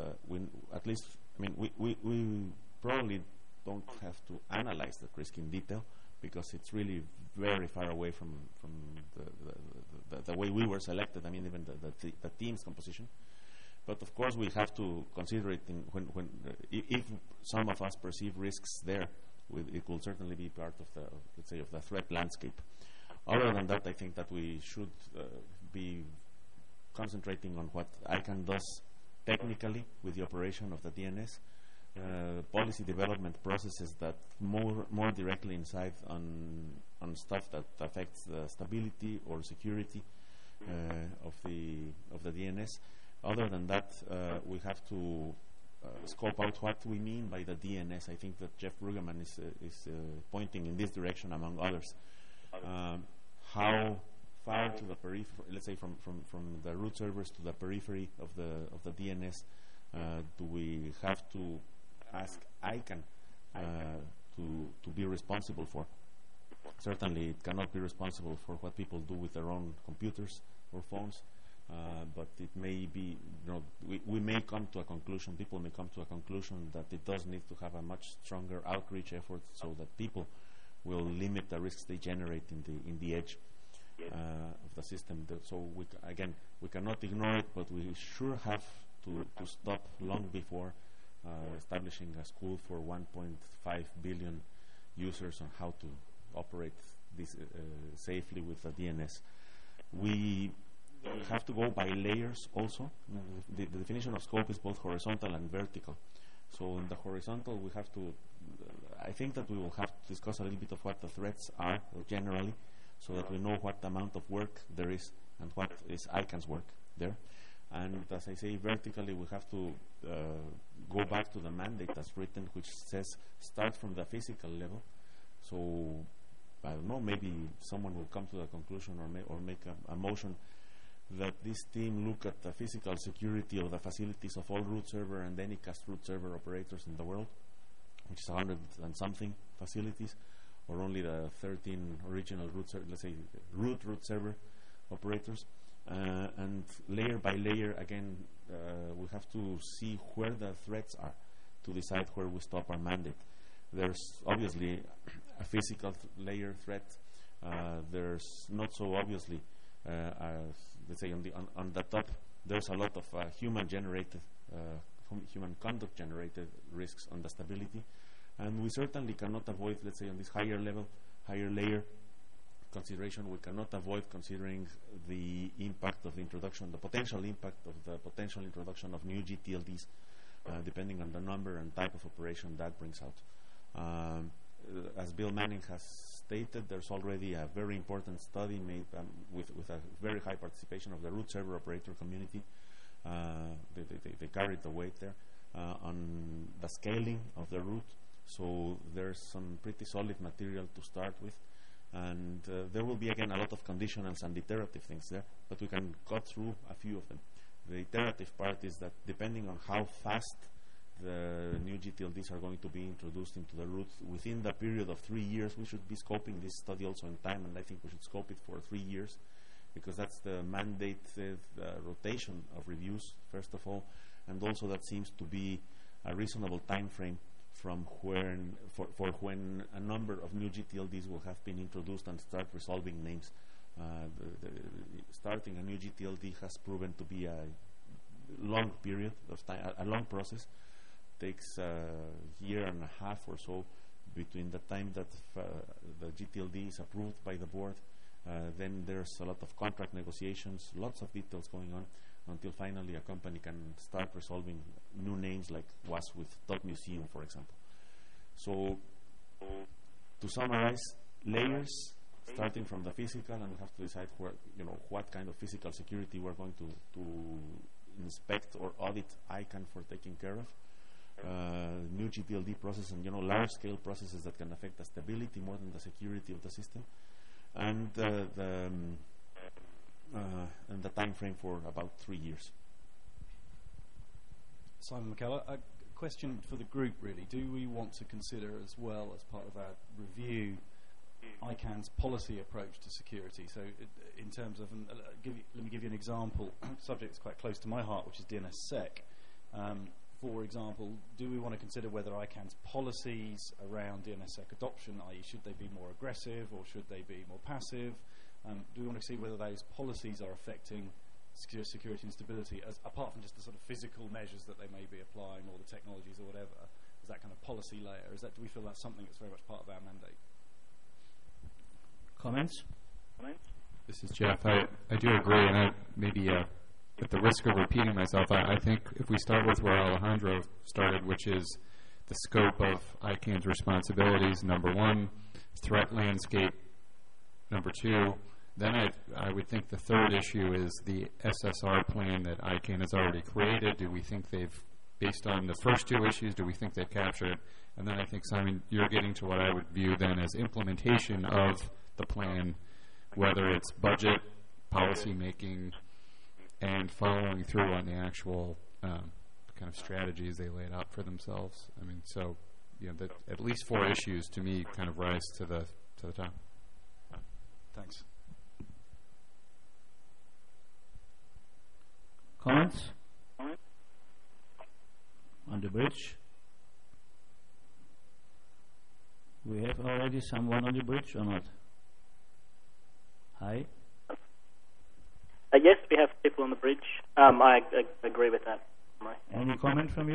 we probably don't have to analyze the risk in detail, because it's really very far away from the way we were selected. I mean, even the team's composition. But of course, we have to consider it if some of us perceive risks there. It will certainly be part of the threat landscape. Other than that, I think that we should be concentrating on what ICANN does technically with the operation of the DNS, policy development processes that more directly incide on stuff that affects the stability or security of the DNS. Other than that, we have to scope out what we mean by the DNS. I think that Jeff Brueggemann is pointing in this direction, among others. How far to the periphery, let's say from the root servers to the periphery of the DNS, do we have to ask ICANN to be responsible for? Certainly, it cannot be responsible for what people do with their own computers or phones, but it may be, we may come to a conclusion, people may come to a conclusion that it does need to have a much stronger outreach effort so that people will limit the risks they generate in the edge of the system. So we cannot ignore it, but we sure have to stop long before establishing a school for 1.5 billion users on how to operate this safely with the DNS. We have to go by layers also. The definition of scope is both horizontal and vertical. So in the horizontal, we have to, I think that we will have to discuss a little bit of what the threats are generally, so that we know what amount of work there is and what is ICANN's work there. And as I say, vertically, we have to go back to the mandate as written, which says start from the physical level. So I don't know, maybe someone will come to the conclusion or make a motion that this team look at the physical security of the facilities of all root server and Anycast root server operators in the world, which is 100 and something facilities, or only the 13 original let's say root server operators. And layer by layer, again, we have to see where the threats are to decide where we stop our mandate. There's obviously a physical layer threat. There's not so obviously, let's say on the top, there's a lot of human conduct generated risks on the stability, and we certainly cannot avoid, let's say on this higher layer consideration, we cannot avoid considering the impact of the introduction, the potential impact of the potential introduction of new GTLDs, depending on the number and type of operation that brings out. As Bill Manning has stated, there's already a very important study made with a very high participation of the root server operator community. They carried the weight there on the scaling of the root. So there's some pretty solid material to start with. And there will be, again, a lot of conditionals and iterative things there, but we can cut through a few of them. The iterative part is that depending on how fast the new GTLDs are going to be introduced into the root within the period of 3 years, we should be scoping this study also in time, and I think we should scope it for 3 years, because that's the mandated rotation of reviews, first of all, and also that seems to be a reasonable time frame from when when a number of new GTLDs will have been introduced and start resolving names. Starting a new GTLD has proven to be a long period of time, a long process. Takes a year and a half or so between the time that the GTLD is approved by the board. Then there's a lot of contract negotiations, lots of details going on, until finally a company can start resolving new names, like was with Dot Museum, for example. So, to summarize, layers starting from the physical, and we have to decide where, what kind of physical security we're going to inspect or audit ICANN for taking care of. New GTLD processes and large-scale processes that can affect the stability more than the security of the system, and the time frame for about 3 years. Simon McKellar, a question for the group really. Do we want to consider as well, as part of our review, ICANN's policy approach to security? So in terms of, let me give you an example, subject that's quite close to my heart, which is DNSSEC. For example, do we want to consider whether ICANN's policies around DNSSEC adoption, i.e. should they be more aggressive or should they be more passive? Do we want to see whether those policies are affecting security and stability, apart from just the sort of physical measures that they may be applying, or the technologies or whatever? Is that kind of policy layer? Do we feel that's something that's very much part of our mandate? Comments? This is Jeff. I do agree, and maybe at the risk of repeating myself, I think if we start with where Alejandro started, which is the scope of ICANN's responsibilities, number one, threat landscape, number two, then I would think the third issue is the SSR plan that ICANN has already created. Do we think they've based on the first two issues, do we think they've captured it? And then I think, Simon, you're getting to what I would view then as implementation of the plan, whether it's budget, policy making, and following through on the actual kind of strategies they laid out for themselves. I mean, so at least 4 issues to me kind of rise to the top. Thanks. Comments on the bridge? We have already someone on the bridge or not? Hi. Yes, we have people on the bridge. I agree with that. Any comment from you?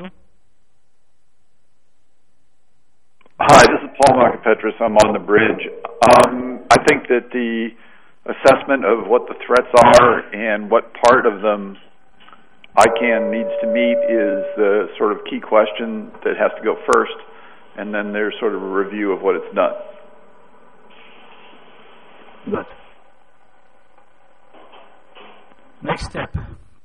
Hi, this is Paul Markopetris. I'm on the bridge. I think that the assessment of what the threats are and what part of them ICANN needs to meet is the sort of key question that has to go first, and then there's sort of a review of what it's done. Good. Next step.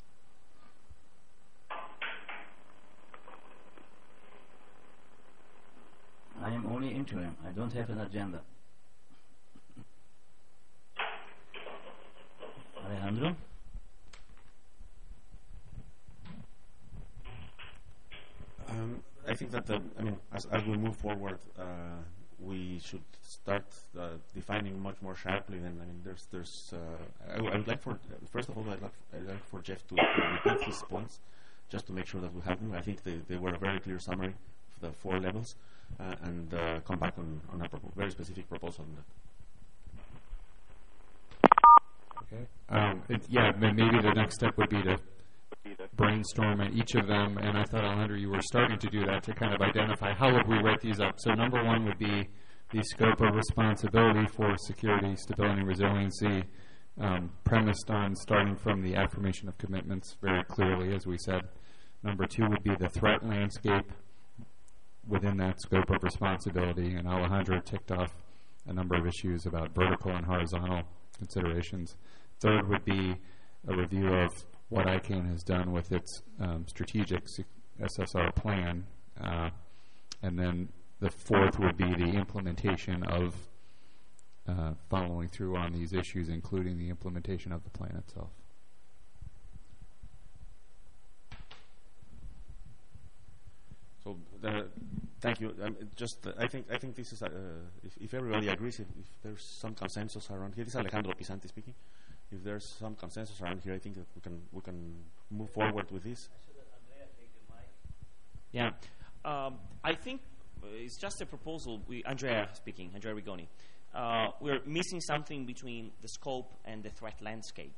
I am only interim. I don't have an agenda. Alejandro? I think that as we move forward, we should start defining much more sharply. And I would like for first of all, I'd like for Jeff to repeat his points, just to make sure that we have them. I think they were a very clear summary of the 4 levels, and come back on a very specific proposal on that. Okay. Maybe the next step would be to brainstorm at each of them, and I thought, Alejandro, you were starting to do that to kind of identify how would we write these up. So number 1 would be the scope of responsibility for security, stability, and resiliency, premised on starting from the affirmation of commitments very clearly, as we said. Number 2 would be the threat landscape within that scope of responsibility, and Alejandro ticked off a number of issues about vertical and horizontal considerations. Third would be a review of what ICANN has done with its strategic SSR plan, and then the 4th would be the implementation of following through on these issues, including the implementation of the plan itself. So thank you. I think this is if everybody agrees, if there's some consensus around here. This is Alejandro Pisanti speaking. If there's some consensus around here, I think that we can move forward with this. Yeah, I think it's just a proposal. Andrea speaking, Andrea Rigoni. We're missing something between the scope and the threat landscape.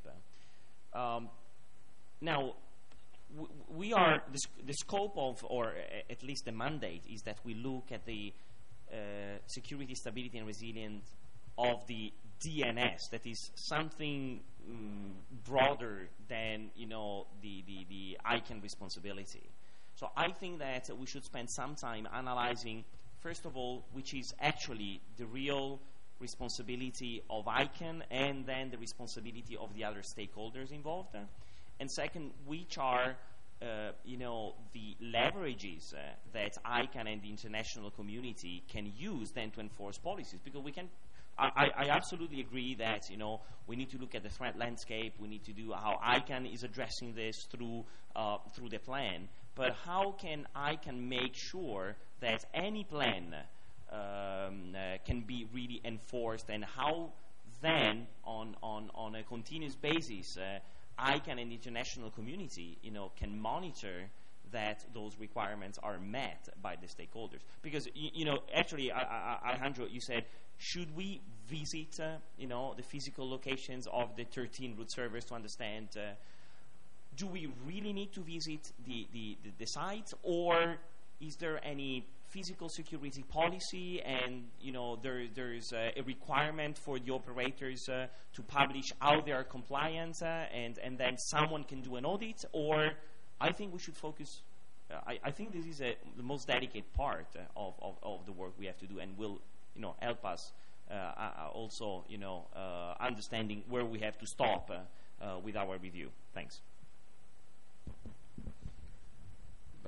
Now, we are the scope of, or at least the mandate, is that we look at the security, stability, and resilience of the DNS. That is something broader than the ICANN responsibility. So I think that we should spend some time analyzing, first of all, which is actually the real responsibility of ICANN, and then the responsibility of the other stakeholders involved. And second, which are the leverages that ICANN and the international community can use then to enforce policies. Because we can, I absolutely agree that we need to look at the threat landscape. We need to do how ICANN is addressing this through the plan. But how can ICANN make sure that any plan can be really enforced, and how then on a continuous basis ICANN and the international community can monitor that those requirements are met by the stakeholders? Because actually, Alejandro, you said, should we visit the physical locations of the 13 root servers to understand? Do we really need to visit the sites, or is there any physical security policy, and there's a requirement for the operators to publish how they are compliant, and then someone can do an audit? Or I think we should focus. I think this is the most delicate part of the work we have to do, and will help us also understanding where we have to stop with our review. Thanks.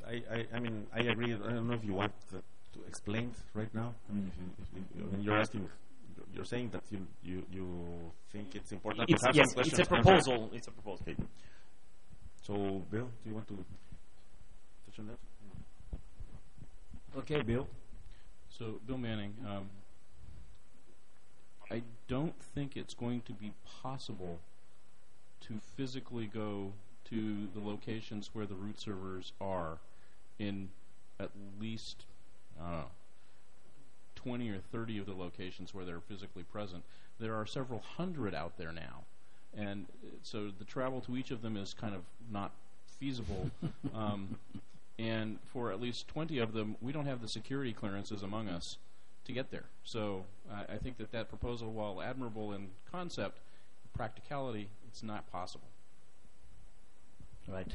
I mean, I agree. I don't know if you want to explain right now. I mean, I mean, you're asking, you're saying that you think it's important to have yes, some questions. it's a proposal. It's a proposal. Okay. So, Bill, do you want to touch on that? Okay, Bill. So, Bill Manning, I don't think it's going to be possible to physically go to the locations where the root servers are in at least, I don't know, 20 or 30 of the locations where they're physically present. There are several hundred out there now. And so the travel to each of them is kind of not feasible. And for at least 20 of them, we don't have the security clearances among us to get there. So I think that proposal, while admirable in concept, practicality, it's not possible. Right.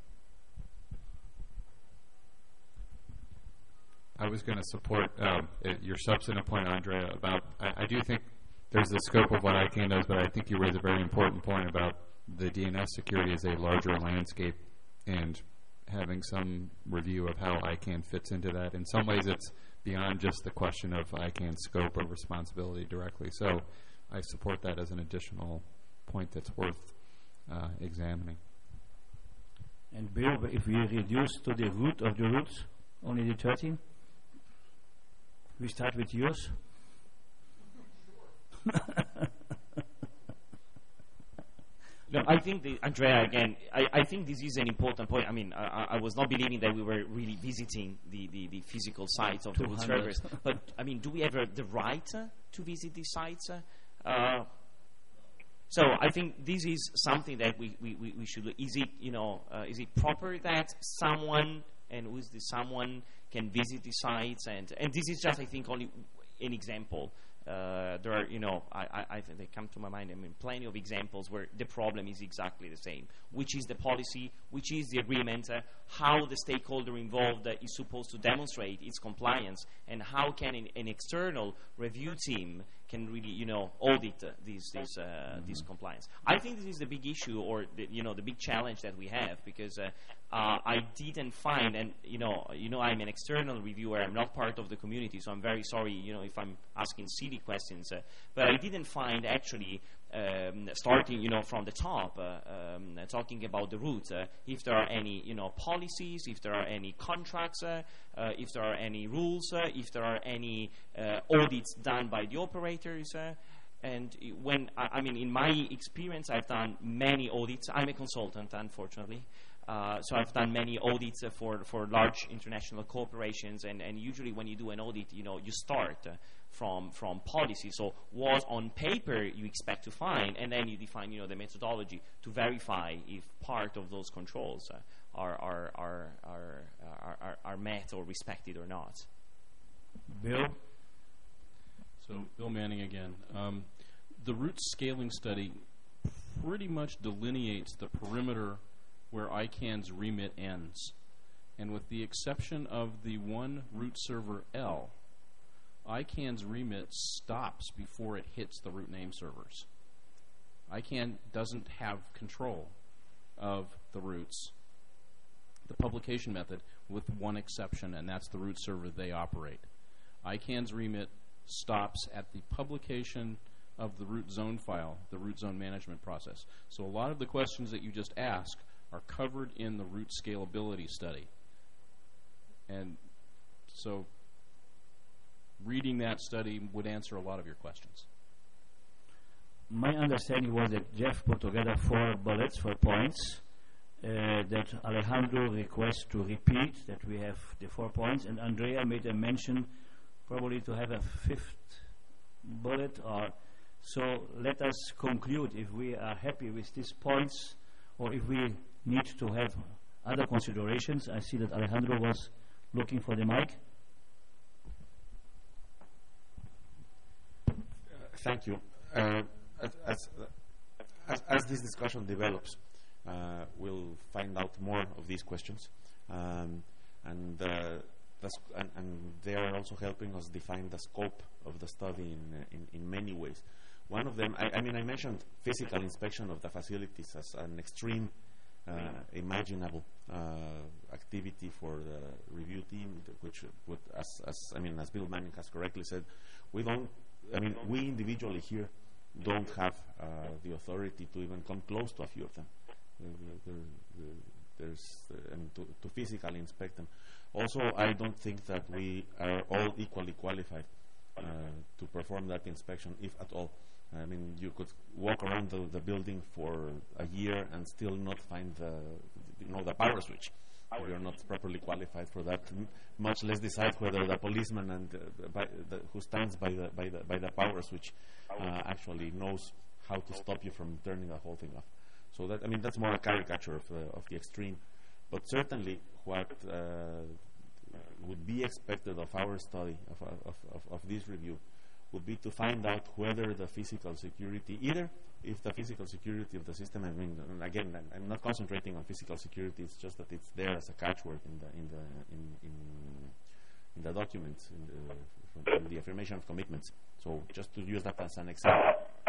I was going to support your substantive point, Andrea, about I do think there's the scope of what ICANN does, but I think you raise a very important point about the DNS security as a larger landscape and having some review of how ICANN fits into that. In some ways, it's beyond just the question of ICANN's scope of responsibility directly. So I support that as an additional point that's worth examining. And Bill, if we reduce to the root of the roots, only the 13, we start with yours. No, I think, Andrea, again, I think this is an important point. I mean, I was not believing that we were really visiting the physical sites of the root servers. But, I mean, do we have the right to visit these sites? So I think this is something that we should look. Is it proper that someone, and who is the someone, can visit the sites? And this is just, I think, only an example. There are, I think they come to my mind. I mean, plenty of examples where the problem is exactly the same. Which is the policy? Which is the agreement? How the stakeholder involved is supposed to demonstrate its compliance, and how can an external review team can really, audit this compliance? I think this is the big issue, or the big challenge that we have, because I didn't find, and I'm an external reviewer. I'm not part of the community, so I'm very sorry, if I'm asking silly questions. But I didn't find actually starting, from the top, talking about the roots. If there are any, policies, if there are any contracts, if there are any rules, if there are any audits done by the operators. And when in my experience, I've done many audits. I'm a consultant, unfortunately. So I've done many audits for large international corporations, and usually when you do an audit, you start from policy. So what on paper you expect to find, and then you define, the methodology to verify if part of those controls are met or respected or not. Bill? So Bill Manning again. The root scaling study pretty much delineates the perimeter where ICANN's remit ends. And with the exception of the one root server L, ICANN's remit stops before it hits the root name servers. ICANN doesn't have control of the roots, the publication method, with one exception, and that's the root server they operate. ICANN's remit stops at the publication of the root zone file, the root zone management process. So a lot of the questions that you just asked are covered in the root scalability study. And so reading that study would answer a lot of your questions. My understanding was that Jeff put together 4 bullets, 4 points, that Alejandro requests to repeat, that we have the 4 points, and Andrea made a mention probably to have a 5th bullet. So let us conclude if we are happy with these points, or if we need to have other considerations. I see that Alejandro was looking for the mic. Thank you. As this discussion develops, we'll find out more of these questions, and they are also helping us define the scope of the study in many ways. One of them, I mentioned physical inspection of the facilities as an extreme imaginable activity for the review team, which would, as Bill Manning has correctly said, we individually here don't have the authority to even come close to a few of them. And to physically inspect them. Also, I don't think that we are all equally qualified to perform that inspection, if at all. I mean, you could walk around the building for a year and still not find the power switch. You're not properly qualified for that. Much less decide whether the policeman and who stands by the power switch actually knows how to stop you from turning the whole thing off. So that's more a caricature of the extreme. But certainly, what would be expected of our study of this review would be to find out whether the physical security, either if the physical security of the system, again, I'm not concentrating on physical security. It's just that it's there as a catchword in the documents, from the affirmation of commitments. So just to use that as an example,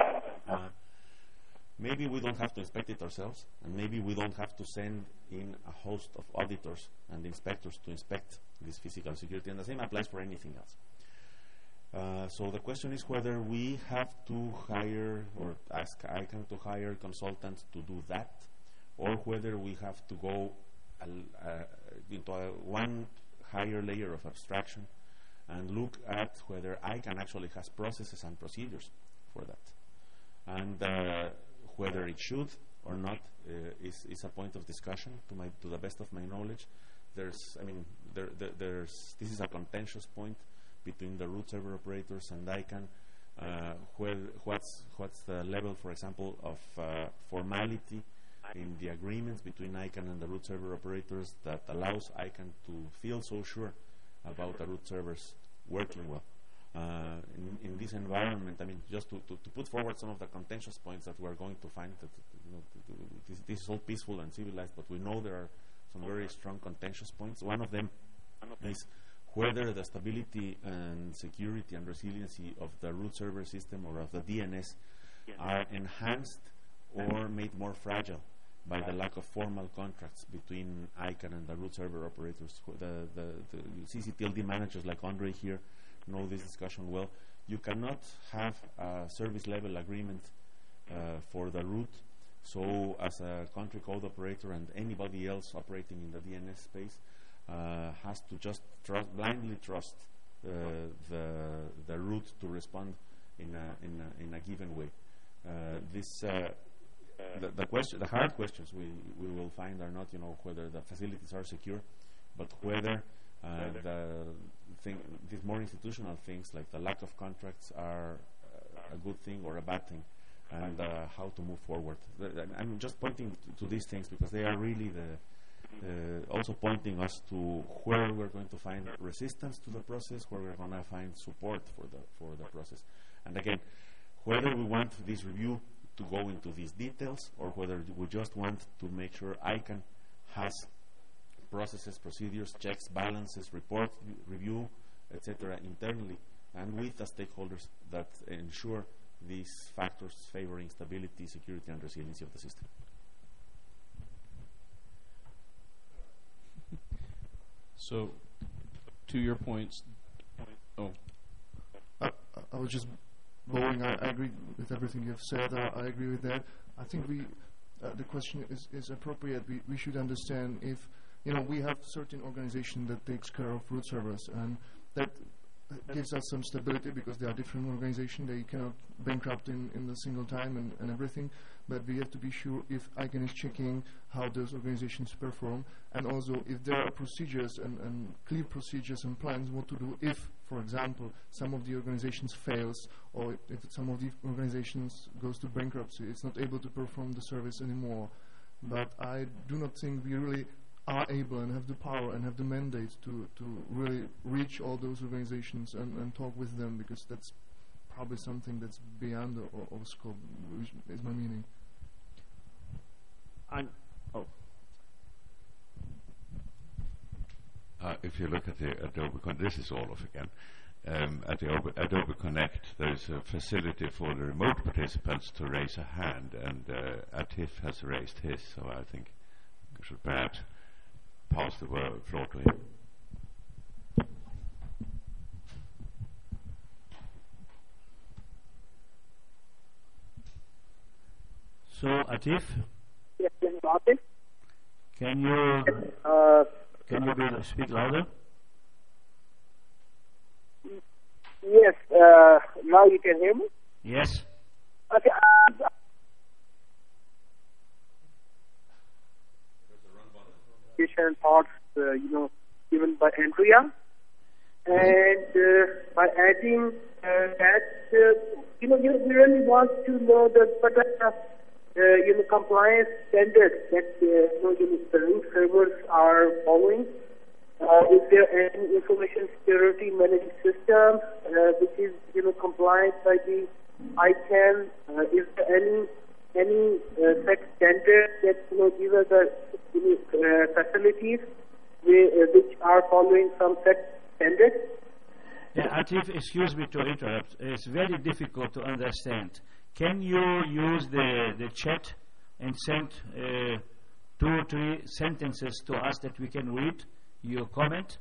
maybe we don't have to inspect it ourselves, and maybe we don't have to send in a host of auditors and inspectors to inspect this physical security, and the same applies for anything else. So the question is whether we have to hire or ask ICANN to hire consultants to do that, or whether we have to go into one higher layer of abstraction and look at whether ICANN actually has processes and procedures for that. And whether it should or not is a point of discussion. To the best of my knowledge, this is a contentious point between the root server operators and ICANN. What's the level, for example, of formality in the agreements between ICANN and the root server operators that allows ICANN to feel so sure about the root servers working well. In this environment, just to put forward some of the contentious points that we're going to find, that this is all peaceful and civilized, but we know there are some very strong contentious points. One of them is whether the stability and security and resiliency of the root server system or of the DNS are enhanced or made more fragile by the lack of formal contracts between ICANN and the root server operators. The CCTLD managers like Andre here know this discussion well. You cannot have a service level agreement for the root, so as a country code operator and anybody else operating in the DNS space has to just blindly trust the root to respond in a given way. The hard questions we will find are not whether the facilities are secure, but whether these more institutional things like the lack of contracts are a good thing or a bad thing, and how to move forward. I'm just pointing to these things because they are really also pointing us to where we're going to find resistance to the process, where we're going to find support for the process. And again, whether we want this review to go into these details or whether we just want to make sure ICANN has processes, procedures, checks, balances, report, review, etc. internally and with the stakeholders that ensure these factors favoring stability, security, and resiliency of the system. So, to your points, I was just bowing. I agree with everything you've said. I agree with that. I think the question is appropriate. We should understand if we have certain organization that takes care of root servers, and that gives us some stability because they are different organizations. They cannot bankrupt in a single time and everything. But we have to be sure if ICANN is checking how those organizations perform, and also if there are procedures and clear procedures and plans what to do if, for example, some of the organizations fails or if some of the organizations goes to bankruptcy, it's not able to perform the service anymore. But I do not think we really are able and have the power and have the mandate to really reach all those organizations and talk with them, because that's probably something that's beyond our scope, which is my meaning. If you look at the Adobe Connect, this is Olof again. At the Adobe Connect, there's a facility for the remote participants to raise a hand, and Atif has raised his, so I think should perhaps pass the floor to him. So, Atif, Yes, this is Atif. can you speak louder? Yes, now you can hear me? Yes. Okay. Thoughts, given by Andrea, and by adding that, we really want to know the compliance standards that the servers are following. Is there any information security management system which is compliant by the ICANN? Is there any such standard that these are the facilities which are following some such standards? Yeah, Atif, excuse me to interrupt. It's very difficult to understand. Can you use the chat and send 2 or 3 sentences to us that we can read your comment?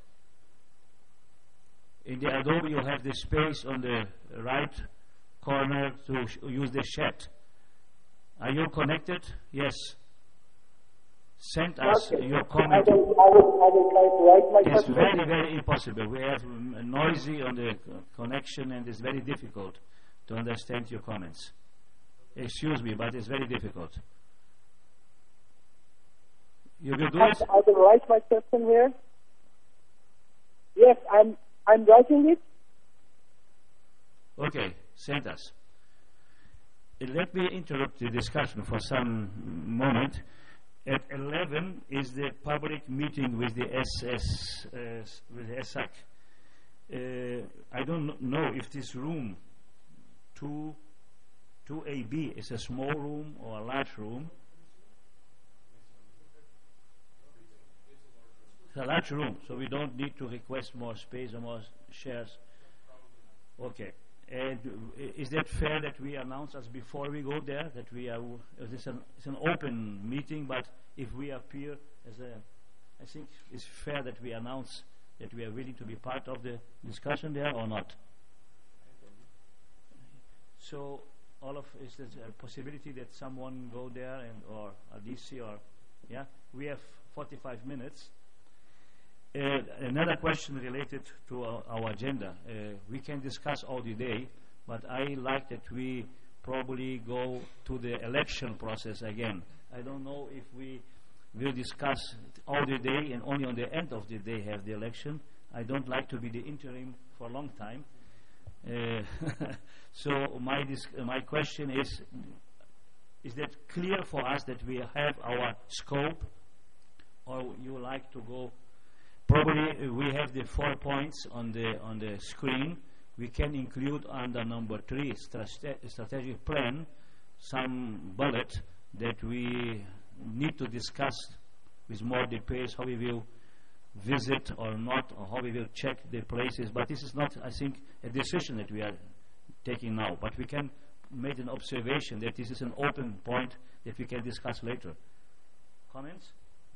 In the Adobe, you have the space on the right corner to use the chat. Are you connected? Yes. Send us your comment. I will try to write my It's question. very, very impossible. We have noisy on the connection, and it's very difficult to understand your comments. Excuse me, but it's very difficult. You will do it? I will write my question here. Yes, I'm writing it. Okay, send us. Let me interrupt the discussion for some moment. At 11 is the public meeting with the SAC. I don't know if this room 2AB is a small room or a large room. It's a large room, so we don't need to request more space or more chairs. Okay. And is that fair that we announce us before we go there that we are? It's an open meeting, but if we appear as I think it's fair that we announce that we are willing to be part of the discussion there or not. So, is there a possibility that someone go there or DC or we have 45 minutes. Another question related to our agenda. We can discuss all the day, but I like that we probably go to the election process again. I don't know if we will discuss all the day and only on the end of the day have the election. I don't like to be the interim for a long time. So my question is that clear for us that we have our scope, or you like to go? Probably we have the 4 points on the screen. We can include under number 3, strategic plan, some bullet that we need to discuss with more details, how we will visit or not, or how we will check the places. But this is not, I think, a decision that we are taking now. But we can make an observation that this is an open point that we can discuss later. Comments?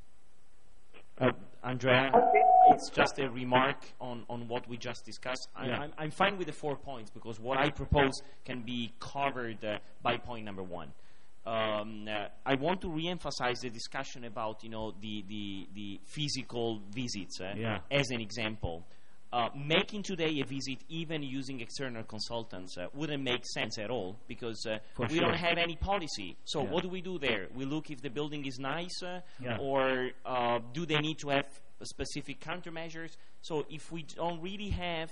Andrea, it's just a remark on what we just discussed. I'm fine with the 4 points because what I propose can be covered by point number 1. I want to re-emphasize the discussion about the physical visits as an example. Making today a visit, even using external consultants, wouldn't make sense at all because we don't have any policy. So what do we do there? We look if the building is nice, or do they need to have specific countermeasures? So if we don't really have,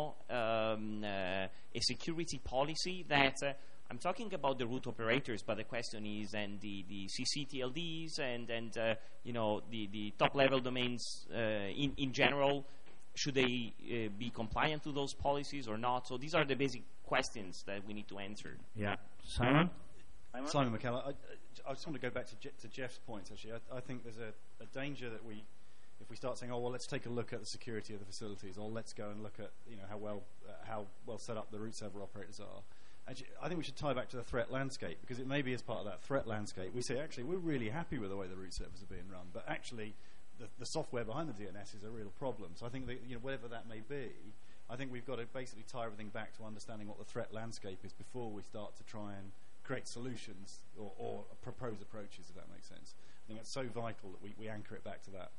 a security policy that I'm talking about the route operators, but the question is, and the CCTLDs and the top level domains in general. Should they be compliant to those policies or not? So these are the basic questions that we need to answer. Yeah. Simon McKellar, I just want to go back to Jeff's points, actually. I think there's a danger that if we start saying, let's take a look at the security of the facilities, or let's go and look at how well set up the route server operators are, actually, I think we should tie back to the threat landscape, because it may be as part of that threat landscape we say, actually, we're really happy with the way the root servers are being run, but actually the software behind the DNS is a real problem. So I think that, whatever that may be, I think we've got to basically tie everything back to understanding what the threat landscape is before we start to try and create solutions or propose approaches, if that makes sense. I think it's so vital that we anchor it back to that.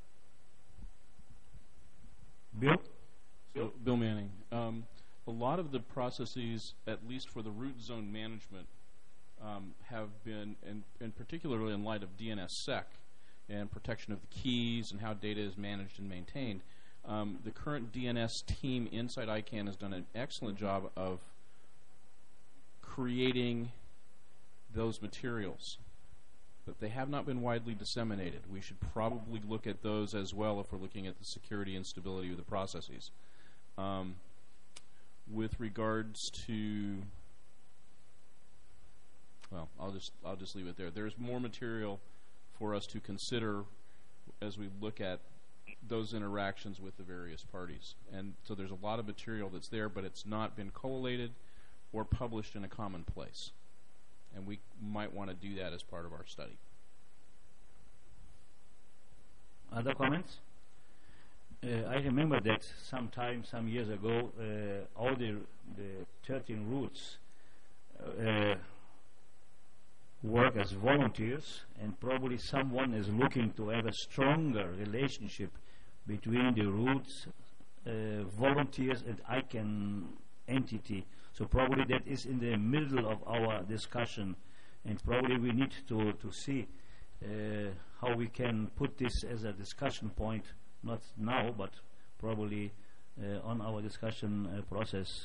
Bill? Bill Manning. A lot of the processes, at least for the root zone management, have been, and particularly in light of DNSSEC and protection of the keys and how data is managed and maintained, the current DNS team inside ICANN has done an excellent job of creating those materials, but they have not been widely disseminated. We should probably look at those as well if we're looking at the security and stability of the processes. With regards to, well, I'll just leave it there. There's more material for us to consider as we look at those interactions with the various parties. And so there's a lot of material that's there, but it's not been collated or published in a common place. And we might want to do that as part of our study. Other comments? I remember that some years ago, all the 13 roots work as volunteers, and probably someone is looking to have a stronger relationship between the roots, volunteers, and ICANN entity. So probably that is in the middle of our discussion, and probably we need to see how we can put this as a discussion point, not now, but probably on our discussion process.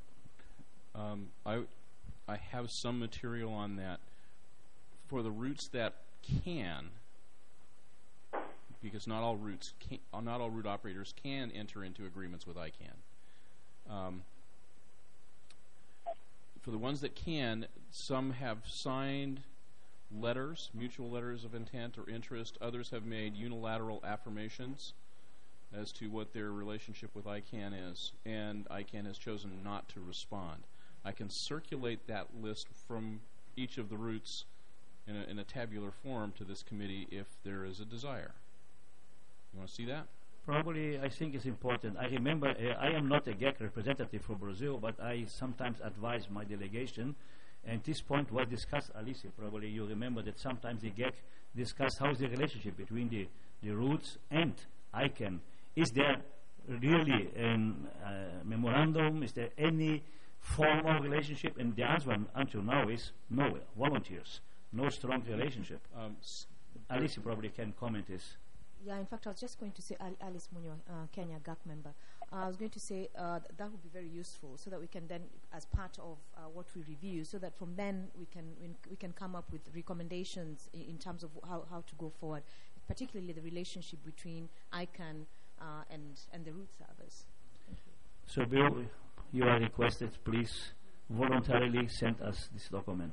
I have some material on that. For the roots that can, because not all root operators can enter into agreements with ICANN. For the ones that can, some have signed letters, mutual letters of intent or interest. Others have made unilateral affirmations as to what their relationship with ICANN is, and ICANN has chosen not to respond. I can circulate that list from each of the roots in a tabular form to this committee if there is a desire. You want to see that? Probably, I think it's important. I remember, I am not a GEC representative for Brazil, but I sometimes advise my delegation, and this point was discussed, Alice, probably you remember that sometimes the GEC discussed how is the relationship between the roots and ICANN. Is there really a memorandum? Is there any formal relationship? And the answer until now is no, volunteers. No strong relationship. Alice probably can comment this. Yeah, in fact, I was just going to say, Alice Munyo, Kenya GAC member. I was going to say that would be very useful, so that we can then, as part of what we review, so that from then we can come up with recommendations in terms of how to go forward, particularly the relationship between ICANN and the root servers. So, Bill, you are requested, please voluntarily send us this document.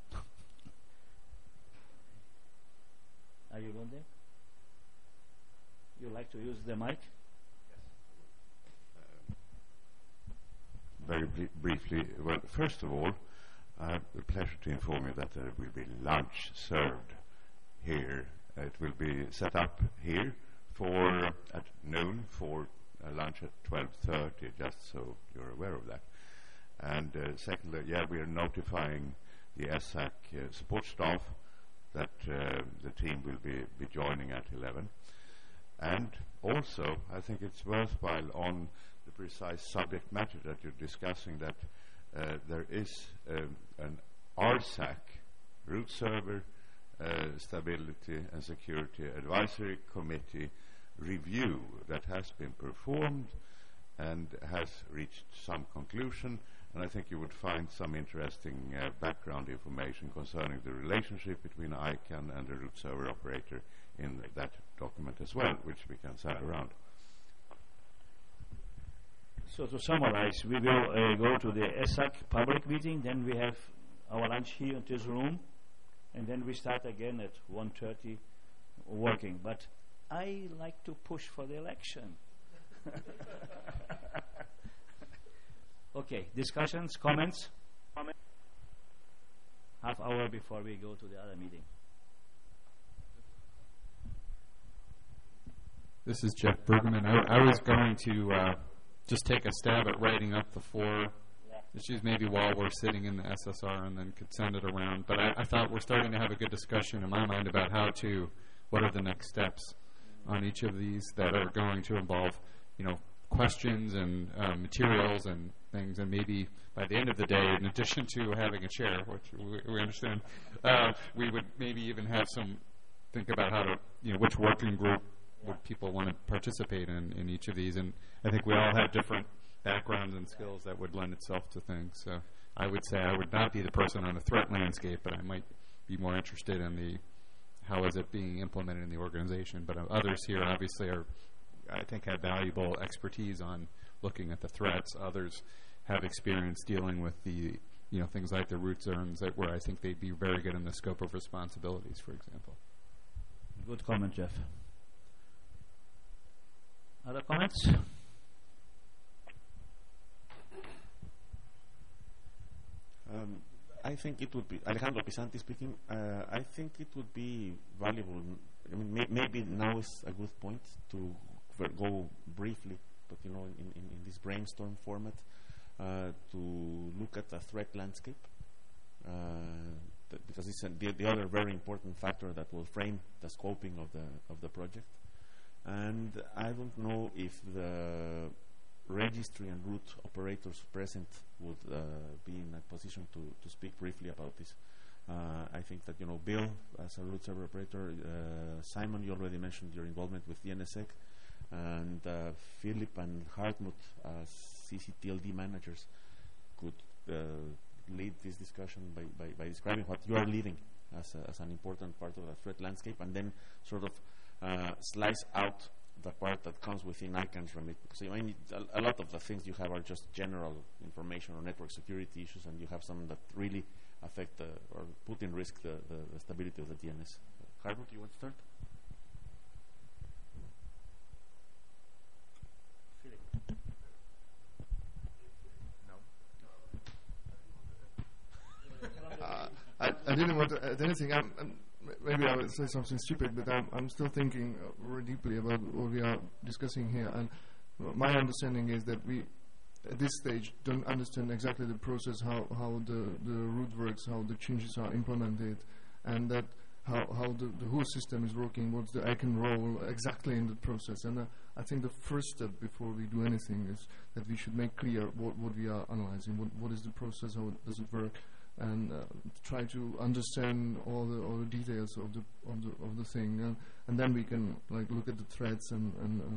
Are you going there? You like to use the mic? Very briefly, well, first of all, I have the pleasure to inform you that there will be lunch served here. It will be set up here at noon for lunch at 12:30, just so you're aware of that. And secondly, we are notifying the ESSAC support staff that the team will be joining at 11. And also, I think it's worthwhile on the precise subject matter that you're discussing that there is an RSAC, Root Server Stability and Security Advisory Committee review that has been performed and has reached some conclusion. And I think you would find some interesting background information concerning the relationship between ICANN and the root server operator in that document as well, which we can send around. So to summarize, we will go to the ESSAC public meeting, then we have our lunch here in this room, and then we start again at 1:30 working. But I like to push for the election. Okay, discussions, comments? hour before we go to the other meeting. This is Jeff Brueggemann. I was going to just take a stab at writing up the 4 issues maybe while we're sitting in the SSR and then could send it around. But I thought we're starting to have a good discussion in my mind about what are the next steps on each of these that are going to involve, questions and materials and things. And maybe by the end of the day, in addition to having a chair, which we understand, we would maybe even have think about how to, which working group would people want to participate in each of these. And I think we all have different backgrounds and skills that would lend itself to things. So I would say I would not be the person on the threat landscape, but I might be more interested in how is it being implemented in the organization. But others here obviously I think have valuable expertise on looking at the threats. Others have experience dealing with the things like the root zones where I think they'd be very good in the scope of responsibilities, for example. Good comment, Jeff. Other comments? I think it would be, Alejandro Pisanti speaking, I think it would be valuable. I mean, maybe now is a good point to go briefly, but in this brainstorm format, to look at the threat landscape, because it's the other very important factor that will frame the scoping of the project. And I don't know if the registry and root operators present would be in a position to speak briefly about this. I think that Bill as a root server operator, Simon, you already mentioned your involvement with DNSSEC, and Philip and Hartmut as CCTLD managers could lead this discussion by describing what you are leading as an important part of the threat landscape, and then sort of slice out the part that comes within ICANN's remit. So a lot of the things you have are just general information or network security issues, and you have some that really affect or put in risk the stability of the DNS. Hartmut, you want to start? I didn't want to add anything. Maybe I would say something stupid, but I'm still thinking very deeply about what we are discussing here. And my understanding is that we, at this stage, don't understand exactly the process, how the root works, how the changes are implemented, and that how the whole system is working, what's the ICANN role exactly in the process. And I think the first step before we do anything is that we should make clear what we are analyzing, what is the process, how does it work, and try to understand all the details of the thing, and then we can look at the threats and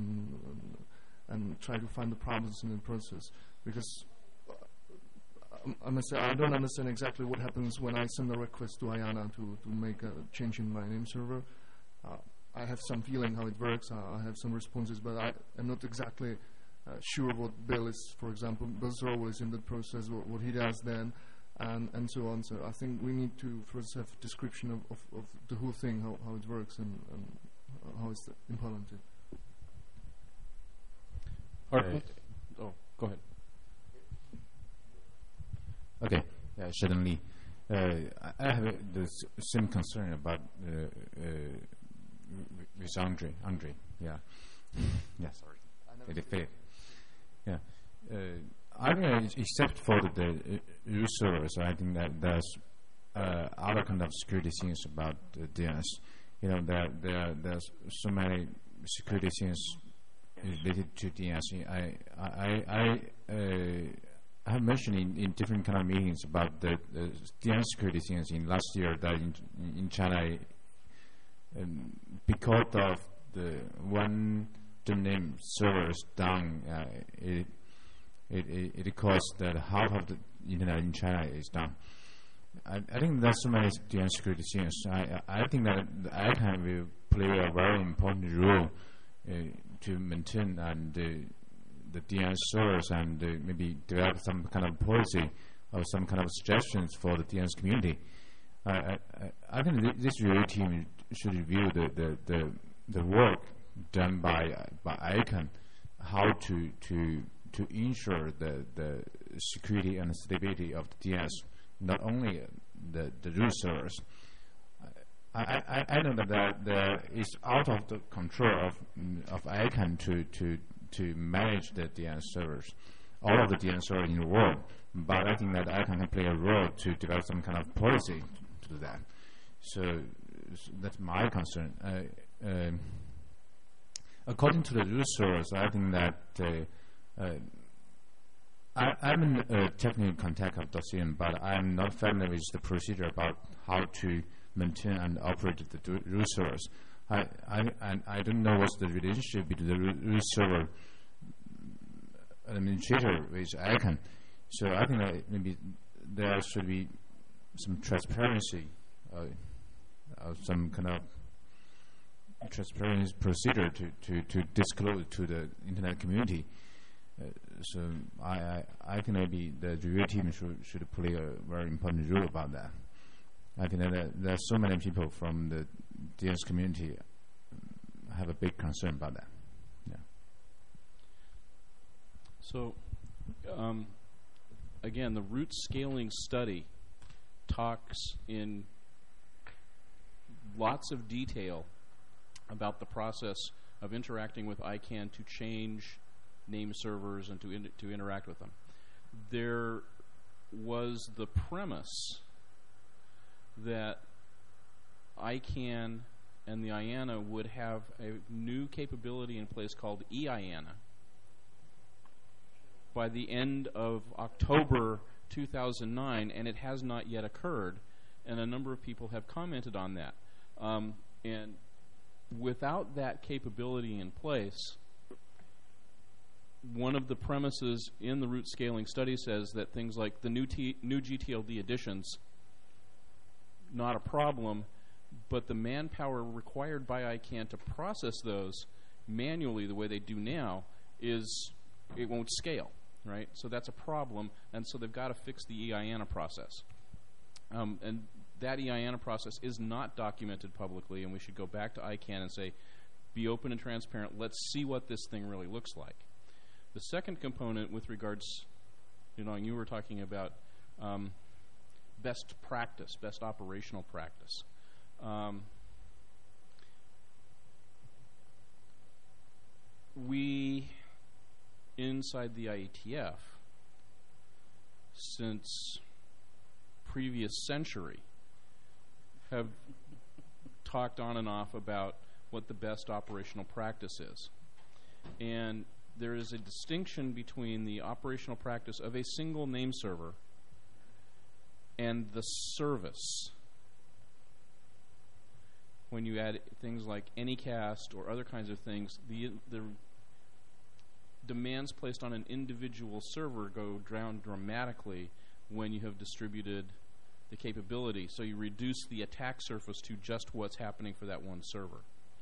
try to find the problems in the process. Because I must say I don't understand exactly what happens when I send a request to IANA to make a change in my name server. I have some feeling how it works. I have some responses, but I am not exactly sure what Bill is, for example. Bill's role is in the process, what he does then. And so on. So I think we need to first have a description of the whole thing, how it works and how it's implemented. Go ahead. Okay, certainly. I have the same concern about with Andre. Yeah. Yeah, sorry. Philip. Yeah. Except for the root servers, I think that there's other kind of security things about the DNS. There's so many security things related to DNS. I have mentioned in different kind of meetings about the DNS security things in last year that in China, because of the one domain servers down, it caused that half of the internet in China is down. I think there's so many DNS security things. I think that ICANN will play a very important role to maintain and the DNS servers and maybe develop some kind of policy or some kind of suggestions for the DNS community. I think this review team should review the work done by ICANN, how to ensure the security and stability of the DNS, not only the root servers. I know that it's out of the control of ICANN to manage the DNS servers, all of the DNS servers in the world. But I think that ICANN can play a role to develop some kind of policy to do that. So that's my concern. According to the root servers, I think that I'm in technical contact of Docerium, but I'm not familiar with the procedure about how to maintain and operate the root servers. I don't know what's the relationship between the root server administrator with ICANN. So I think that maybe there should be some transparency, some kind of transparency procedure to disclose to the internet community. So I think maybe the review team should play a very important role about that. I think that there are so many people from the DNS community have a big concern about that. Yeah. So, again, the root scaling study talks in lots of detail about the process of interacting with ICANN to change name servers and to interact with them. There was the premise that ICANN and the IANA would have a new capability in place called eIANA by the end of October 2009, and it has not yet occurred, and a number of people have commented on that. And without that capability in place, one of the premises in the root scaling study says that things like the new GTLD additions, not a problem, but the manpower required by ICANN to process those manually the way they do now is it won't scale, right? So that's a problem, and so they've got to fix the eIANA process. And that eIANA process is not documented publicly, and we should go back to ICANN and say, be open and transparent. Let's see what this thing really looks like. The second component with regards, you were talking about best practice, best operational practice. We, inside the IETF, since previous century, have talked on and off about what the best operational practice is. And there is a distinction between the operational practice of a single name server and the service. When you add things like Anycast or other kinds of things, the demands placed on an individual server go down dramatically when you have distributed the capability. So you reduce the attack surface to just what's happening for that one server.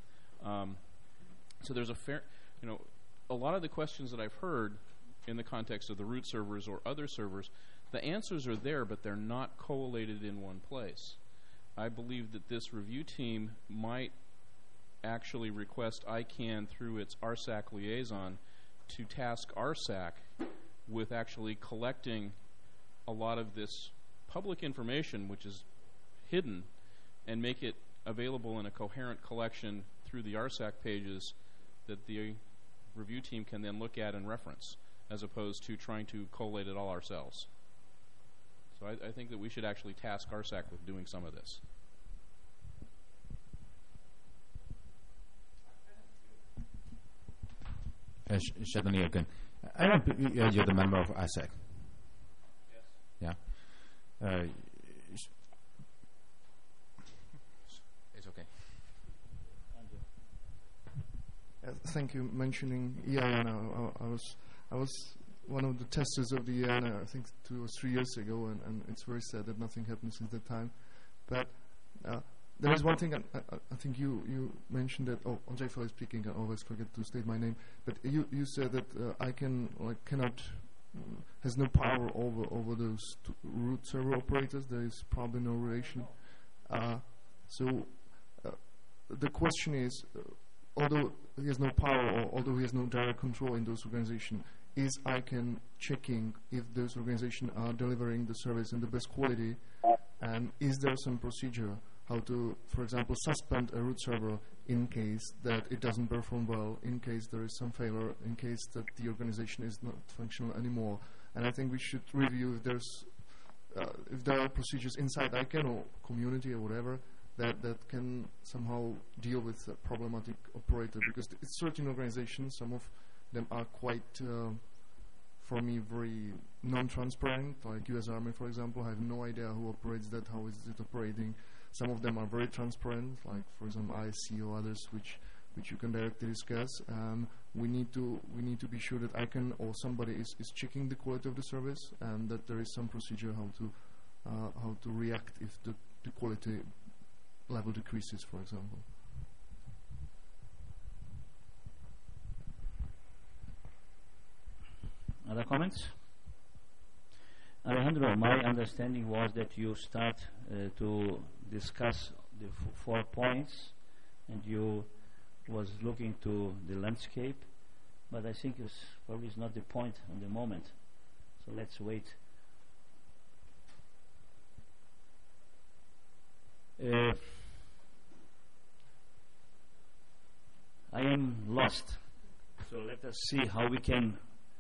So there's a lot of the questions that I've heard in the context of the root servers or other servers, the answers are there, but they're not collated in one place. I believe that this review team might actually request ICANN through its RSAC liaison to task RSAC with actually collecting a lot of this public information, which is hidden, and make it available in a coherent collection through the RSAC pages that the review team can then look at and reference, as opposed to trying to collate it all ourselves. So I think that we should actually task RSAC with doing some of this. Certainly again. I don't think you're the member of RSAC. Yes. Yeah. It's okay. Thank you. Mentioning eIANA, I was one of the testers of the eIANA, I think 2 or 3 years ago, and it's very sad that nothing happened since that time. But there is one thing I think you mentioned that. Oh, Andre Fell is speaking. I always forget to state my name. But you said that ICANN has no power over those root server operators. There is probably no relation. So the question is, although he has no power, or although he has no direct control in those organizations, is ICANN checking if those organizations are delivering the service in the best quality And is there some procedure how to, for example, suspend a root server in case that it doesn't perform well, in case there is some failure, in case that the organization is not functional anymore? And I think we should review if there are procedures inside ICANN or community or whatever that can somehow deal with a problematic operator, because it's certain organizations, some of them are quite, for me, very non-transparent, like US Army, for example. I have no idea who operates that, how is it operating. Some of them are very transparent, like, for example, ISC or others, which you can directly discuss. We need to be sure that ICANN or somebody is checking the quality of the service, and that there is some procedure how to react if the quality level decreases, for example. Other comments? Alejandro, my understanding was that you start to discuss the 4 points, and you was looking to the landscape, but I think it's probably not the point on the moment. So let's wait. I am lost. So let us see how we can,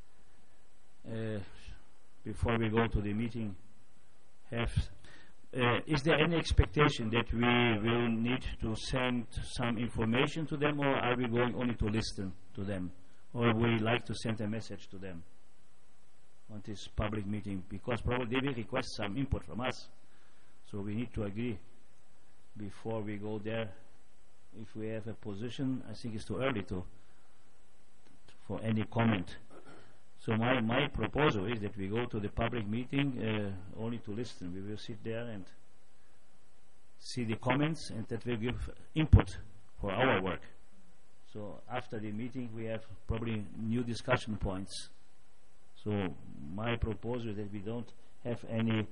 before we go to the meeting, have. Is there any expectation that we will need to send some information to them, or are we going only to listen to them? Or we like to send a message to them on this public meeting? Because probably they will request some input from us. So we need to agree before we go there. If we have a position, I think it's too early for any comment. So my proposal is that we go to the public meeting only to listen. We will sit there and see the comments, and that will give input for our work. So after the meeting, we have probably new discussion points. So my proposal is that we don't have any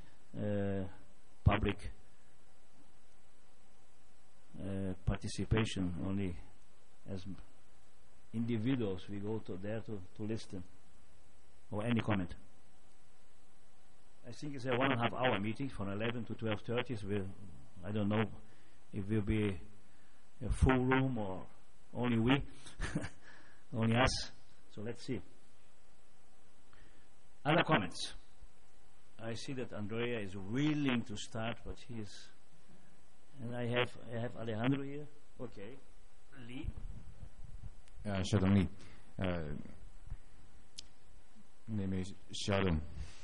public participation, only as individuals we go to there to listen. Or any comment? I think it's a 1.5 hour meeting from 11 to 12:30. So I don't know if it will be a full room or only we, only us. So let's see. Other comments? I see that Andrea is willing to start, but he is, and I have Alejandro here. Okay, Lee. Sheldon Lee. Name is Sheldon.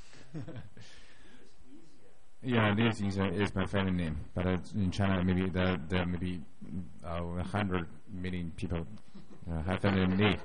Yeah, this is my family name, but in China maybe there may be 100 million people have family name Lee.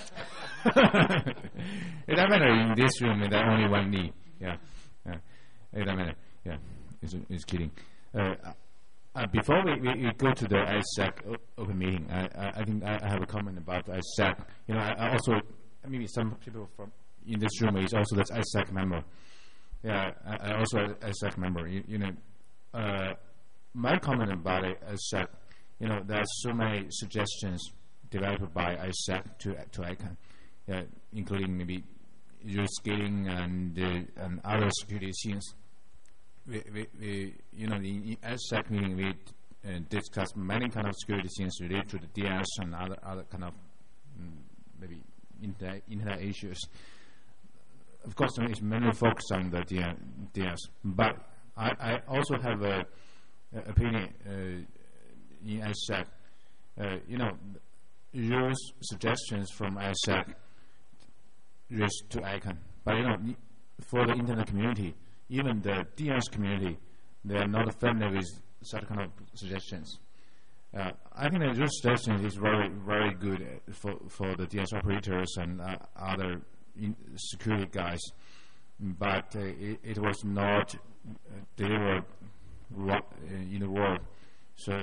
It doesn't matter in this room. There are only one Lee. Yeah, it doesn't matter. Yeah, it's kidding. Before we go to the ISAC open meeting, I think I have a comment about ISAC. You know, I also maybe some people from in this room is also the ISAC member. Yeah, I also ISAC member. You know, my comment about ISAC, you know, there are so many suggestions developed by ISAC to ICANN, including maybe user scaling and other security things. We you know, in ISAC meeting we discussed many kind of security things related to the DS and other kind of maybe internet issues. Of course, it's mainly focused on the DS, but I also have an opinion in ISAC. You know, your suggestions from ISAC reach to ICANN, but you know, for the internet community, even the DS community, they are not familiar with such kind of suggestions. I think that your suggestion is very, very good for the DS operators and other security guys, but it was not delivered in the world. So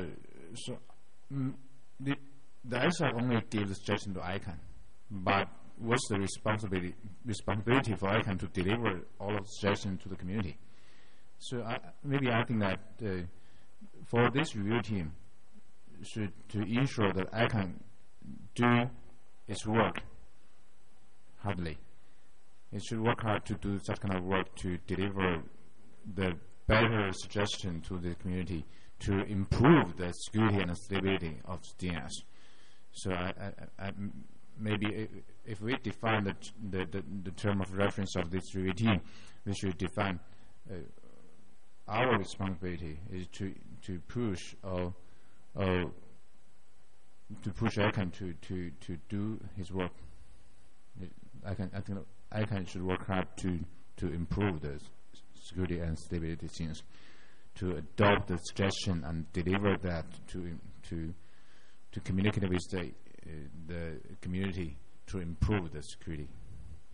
the ISAC only gave the suggestion to ICANN, but what's the responsibility for ICANN to deliver all of the suggestions to the community? So maybe I think that for this review team should to ensure that ICANN do its work hardly. It should work hard to do such kind of work to deliver the better suggestion to the community to improve the security and stability of DNS. So maybe if we define the term of reference of this RET, we should define our responsibility is to push ICANN to do his work. I think ICANN should work hard to improve the security and stability things, to adopt the suggestion and deliver that to communicate with the community to improve the security. Yeah.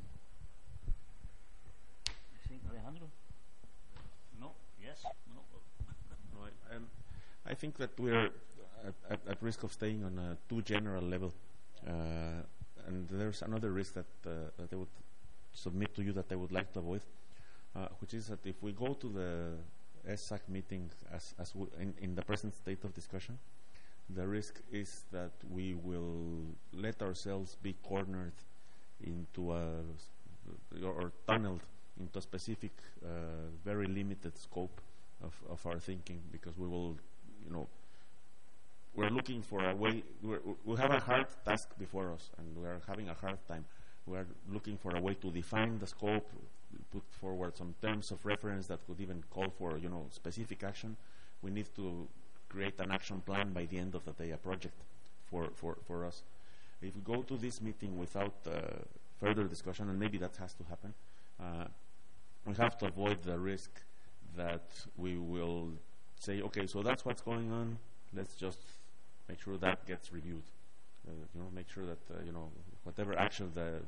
Alejandro? No? Yes? No? No, I think that we're at risk of staying on a too general level. And there's another risk that they would submit to you that they would like to avoid, which is that if we go to the SSAC meeting as in the present state of discussion, the risk is that we will let ourselves be cornered into or tunneled into a specific, very limited scope of our thinking, because we will, we're looking for a way. We have a hard task before us, and we are having a hard time. We are looking for a way to define the scope, put forward some terms of reference that could even call for, specific action. We need to create an action plan by the end of the day, a project for us. If we go to this meeting without further discussion, and maybe that has to happen, we have to avoid the risk that we will say, okay, so that's what's going on. Let's just make sure that gets reviewed. Make sure that whatever action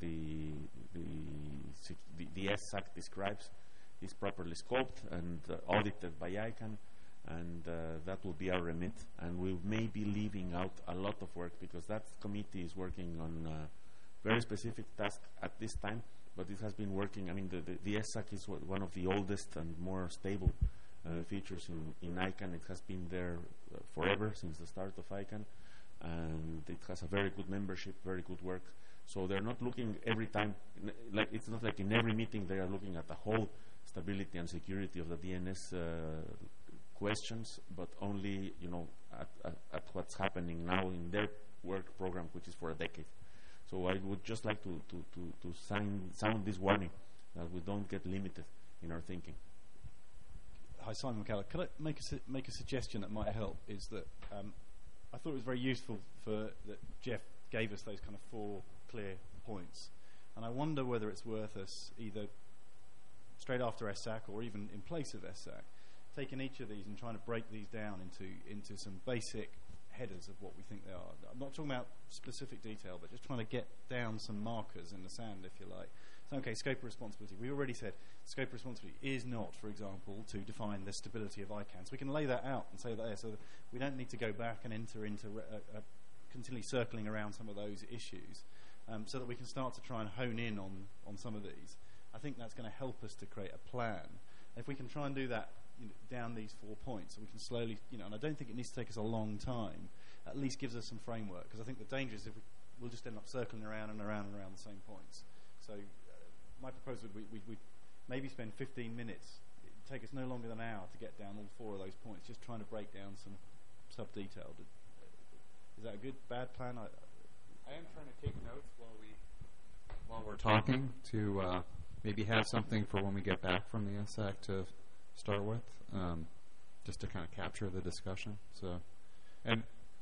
the SSAC describes is properly scoped and audited by ICANN, and that will be our remit. And we may be leaving out a lot of work, because that committee is working on a very specific task at this time, but it has been working. I mean, the SSAC is one of the oldest and more stable features in ICANN. It has been there forever, since the start of ICANN, and it has a very good membership, very good work. So they're not looking every time, like it's not like in every meeting they are looking at the whole stability and security of the DNS questions, but only at what's happening now in their work program, which is for a decade. So I would just like to sound this warning that we don't get limited in our thinking. Hi, Simon McCallum. Could I make a suggestion that might help? Is that I thought it was very useful that Jeff gave us those kind of 4 clear points, and I wonder whether it's worth us either straight after SSAC or even in place of SSAC taking each of these and trying to break these down into some basic headers of what we think they are. I'm not talking about specific detail, but just trying to get down some markers in the sand, if you like. So, okay, scope of responsibility. We already said scope of responsibility is not, for example, to define the stability of ICANN. So we can lay that out and say that there, so that we don't need to go back and enter into continually circling around some of those issues, so that we can start to try and hone in on some of these. I think that's going to help us to create a plan. And if we can try and do that down these 4 points, so we can slowly, and I don't think it needs to take us a long time, at least gives us some framework, because I think the danger is if we'll just end up circling around and around and around the same points. So my proposal would we maybe spend 15 minutes. It'd take us no longer than an hour to get down all 4 of those points, just trying to break down some sub-detail. Is that a good, bad plan? I am trying to take notes while we're talking to maybe have something for when we get back from the SSAC to start with, just to kind of capture the discussion. So, and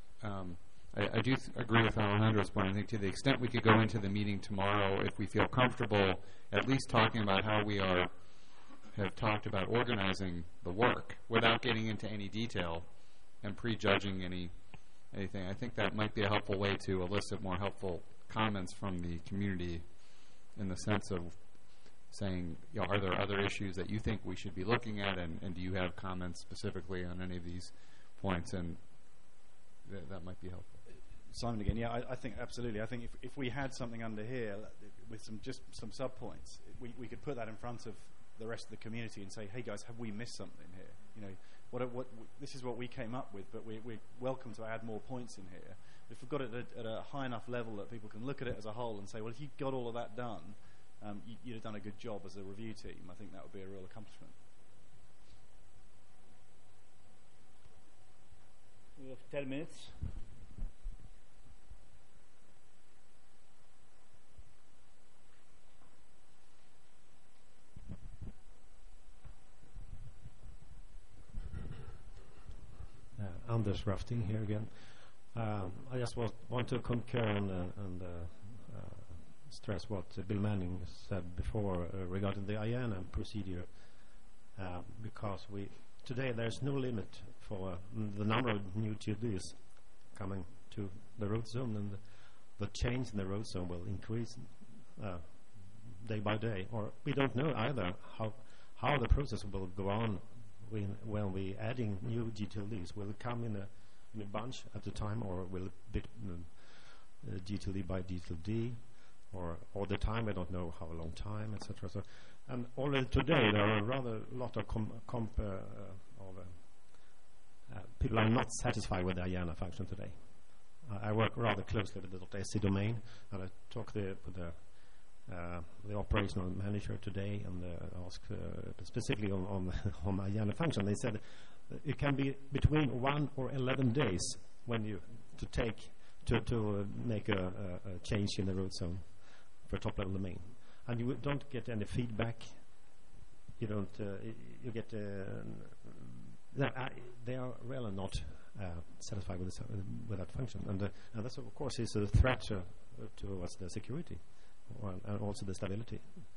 I do agree with Alejandro's point. I think to the extent we could go into the meeting tomorrow, if we feel comfortable, at least talking about how we have talked about organizing the work without getting into any detail and prejudging anything. I think that might be a helpful way to elicit more helpful comments from the community, in the sense of saying, are there other issues that you think we should be looking at, and do you have comments specifically on any of these points? And that might be helpful. Simon again. Yeah, I think absolutely. I think if we had something under here with some sub-points, we could put that in front of the rest of the community and say, hey guys, have we missed something here? What this is what we came up with, but we're welcome to add more points in here. If we've got it at a high enough level that people can look at it as a whole and say, well, if you got all of that done, you'd have done a good job as a review team. I think that would be a real accomplishment. We have 10 minutes. Anders Rafting here again. I just want to concur and stress what Bill Manning said before regarding the IANA procedure, because today there's no limit for the number of new TLDs coming to the road zone, and the change in the road zone will increase day by day. Or we don't know either how the process will go on when we adding new GTLDs. Will it come in a bunch at a time, or will it be GTLD by GTLD, or all the time? I don't know how long time, etc. So, and already today there are rather a lot of people are not satisfied with the IANA function today. I work rather closely with the .SC domain, and I talked with the operational manager today, and asked specifically on IANA function. They said it can be between 1 or 11 days when you to make a change in the road zone for top level domain, and you don't get any feedback. You don't. You get. They are really not satisfied with that function, and that's of course is a threat towards the security and also the stability.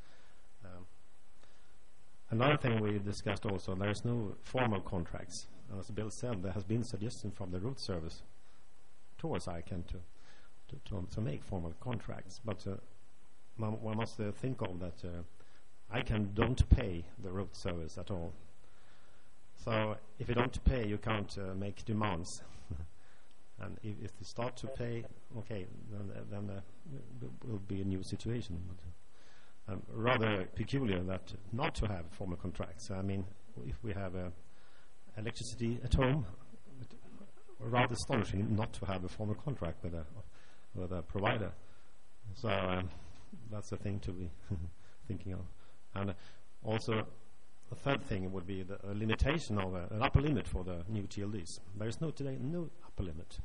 Another thing we discussed also, there is no formal contracts. As Bill said, there has been suggestion from the route service towards ICANN to make formal contracts, but one must think of that ICANN don't pay the route service at all. So if you don't pay, you can't make demands. And if they start to pay, okay, then will be a new situation. But, rather peculiar that not to have formal contracts. I mean, if we have electricity at home, rather astonishing not to have a formal contract with a provider. So that's the thing to be thinking of. And also, the third thing would be the limitation of an upper limit for the new TLDs. There is today no upper limit.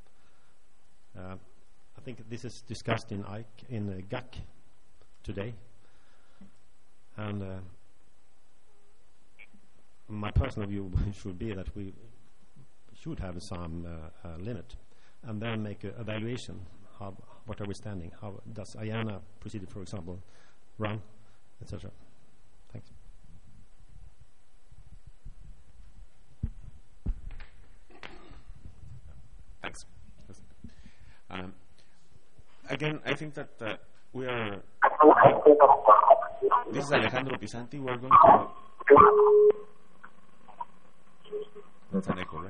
I think this is discussed in GAC today, and my personal view should be that we should have some limit, and then make an evaluation of what are we standing, how does IANA procedure, for example, run, etc. Thanks. Thanks. Again, I think that we are. This is Alejandro Pisanti. We're going to. That's an echo, right?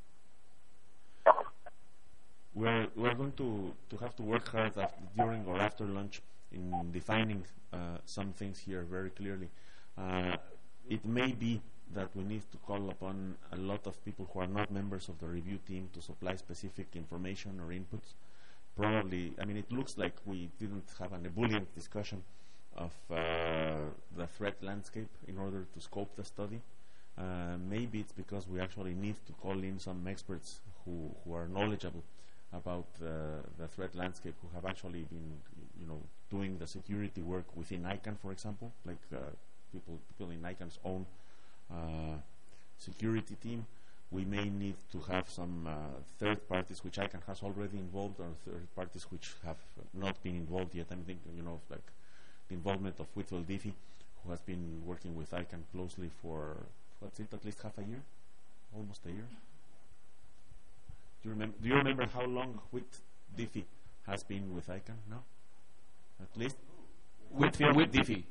We're going to have to work hard during or after lunch in defining some things here very clearly. It may be that we need to call upon a lot of people who are not members of the review team to supply specific information or inputs. Probably, I mean, it looks like we didn't have an ebullient discussion of the threat landscape in order to scope the study. Maybe it's because we actually need to call in some experts who are knowledgeable about the threat landscape, who have actually been, doing the security work within ICANN, for example, like people in ICANN's own security team. We may need to have some third parties which ICANN has already involved, or third parties which have not been involved yet. I'm thinking, like the involvement of Whitwell Diffie, who has been working with ICANN closely for, at least half a year, almost a year. Do you remember how long Whit Diffie has been with ICANN now? At least Whit Diffie.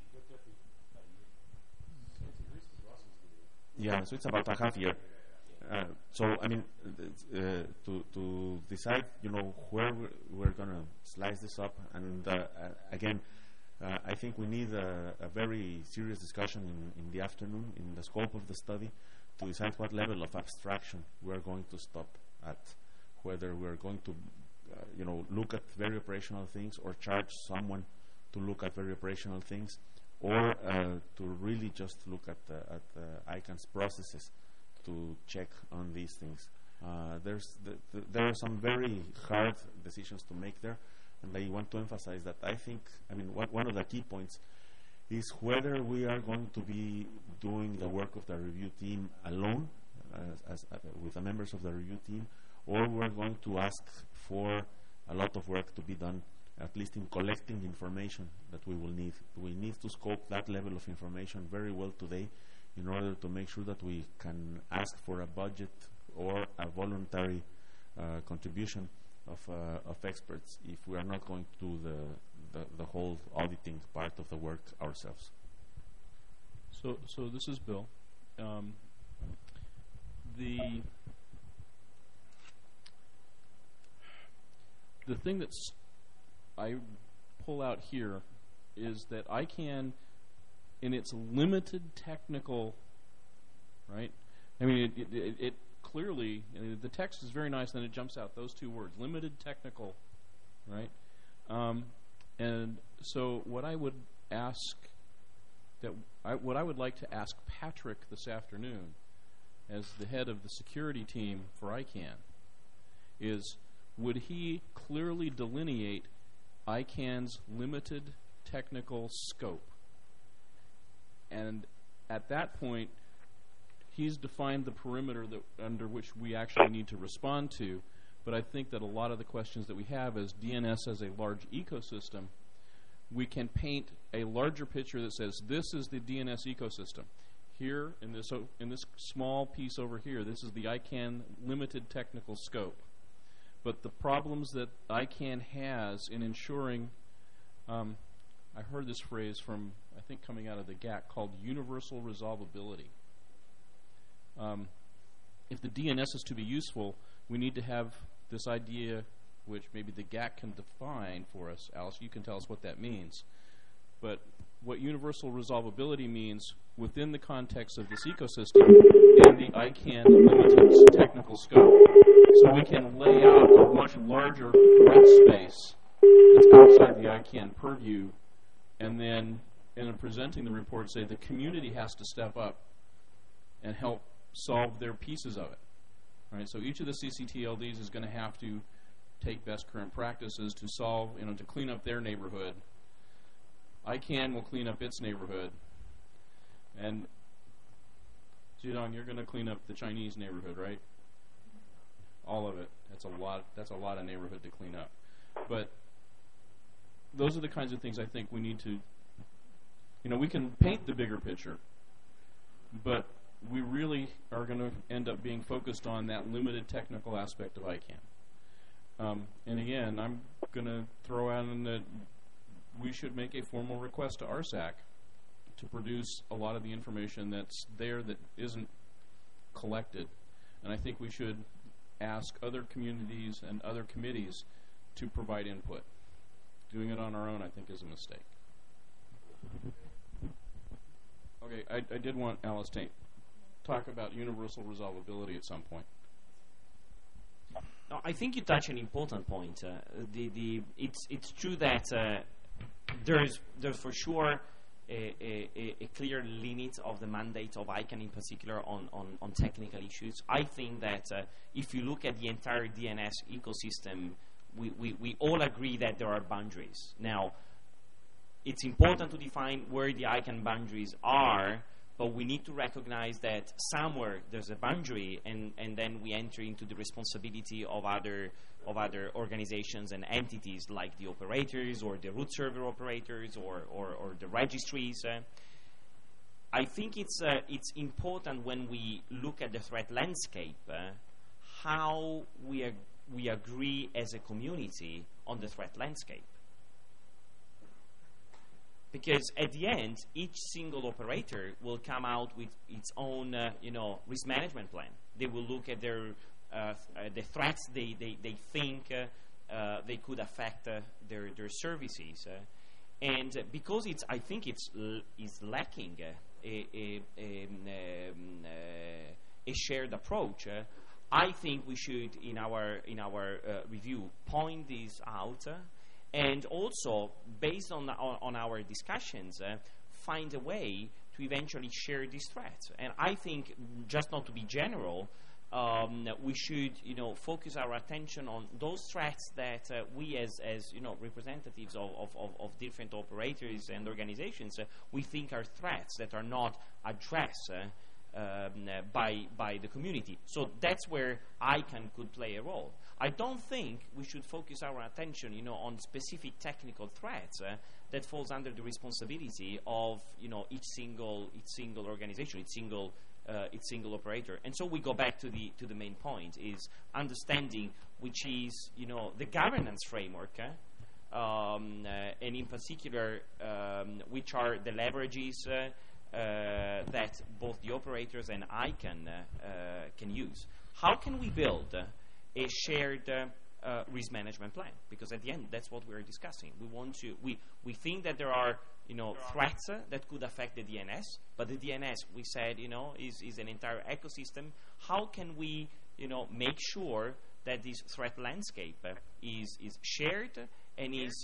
Yeah, so it's about a half year. So I mean, to decide, where we're going to slice this up, and again, I think we need a very serious discussion in the afternoon in the scope of the study to decide what level of abstraction we're going to stop at, whether we're going to, look at very operational things, or charge someone to look at very operational things, or to really just look at ICANN's processes to check on these things. There are some very hard decisions to make there, and I want to emphasize that one of the key points is whether we are going to be doing the work of the review team alone, with the members of the review team, or we're going to ask for a lot of work to be done, at least in collecting information that we will need. We need to scope that level of information very well today in order to make sure that we can ask for a budget or a voluntary contribution of experts if we are not going to do the whole auditing part of the work ourselves. So this is Bill. The thing that's I pull out here is that ICANN, in its limited technical, right? I mean, it clearly, the text is very nice, then it jumps out, those two words, limited technical, right? And so what I would ask, what I would like to ask Patrick this afternoon, as the head of the security team for ICANN, is would he clearly delineate ICANN's limited technical scope? And at that point, he's defined the perimeter under which we actually need to respond to. But I think that a lot of the questions that we have as DNS as a large ecosystem, we can paint a larger picture that says this is the DNS ecosystem. Here in this small piece over here, this is the ICANN limited technical scope. But the problems that ICANN has in ensuring, I heard this phrase from, I think, coming out of the GAC called universal resolvability. If the DNS is to be useful, we need to have this idea, which maybe the GAC can define for us. Alice, you can tell us what that means. But what universal resolvability means within the context of this ecosystem and the ICANN limited technical scope. So we can lay out a much larger threat space that's outside the ICANN purview, and then in presenting the report, say the community has to step up and help solve their pieces of it. All right, so each of the CCTLDs is going to have to take best current practices to solve, to clean up their neighborhood. ICANN will clean up its neighborhood, and Zidong, you're going to clean up the Chinese neighborhood, right? All of it. That's a lot of neighborhood to clean up. But those are the kinds of things I think we need to, we can paint the bigger picture, but we really are going to end up being focused on that limited technical aspect of ICANN. And again, I'm going to throw out in that we should make a formal request to RSAC to produce a lot of the information that's there that isn't collected. And I think we should ask other communities and other committees to provide input. Doing it on our own, I think, is a mistake. Okay, I did want Alice to talk about universal resolvability at some point. No, I think you touch an important point. It's true that there's for sure a clear limit of the mandate of ICANN in particular on technical issues. I think that if you look at the entire DNS ecosystem, we all agree that there are boundaries. Now, it's important to define where the ICANN boundaries are, but we need to recognize that somewhere there's a boundary, and then we enter into the responsibility of other organizations and entities like the operators or the root server operators or the registries. I think it's important when we look at the threat landscape how we agree as a community on the threat landscape. Because at the end, each single operator will come out with its own, risk management plan. They will look at their the threats they think they could affect their services, and because I think it's lacking a shared approach. I think we should, in our review, point this out. And also, based on our discussions, find a way to eventually share these threats. And I think, just not to be general, we should, focus our attention on those threats that we, as representatives of different operators and organizations, we think are threats that are not addressed by the community. So that's where ICANN could play a role. I don't think we should focus our attention, on specific technical threats that falls under the responsibility of, each single organization, each single operator. And so we go back to the main point, is understanding which is, the governance framework, and in particular, which are the leverages that both the operators and ICANN can use. How can we build a shared risk management plan? Because at the end, that's what we're discussing. We think that there are threats that could affect the DNS, but the DNS, we said, is an entire ecosystem. How can we, make sure that this threat landscape is shared and is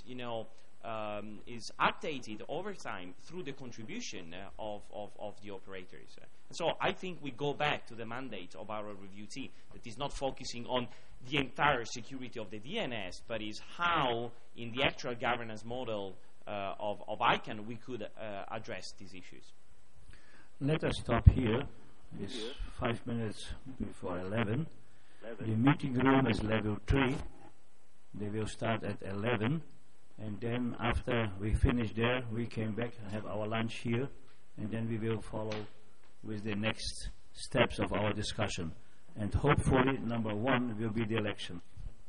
updated over time through the contribution of the operators? So I think we go back to the mandate of our review team, that is not focusing on the entire security of the DNS, but is how, in the actual governance model of ICANN, we could address these issues. Let us stop here. It's 5 minutes before 11. The meeting room is level 3. They will start at 11. And then after we finish there, we came back and have our lunch here. And then we will follow with the next steps of our discussion. And hopefully, number 1 will be the election.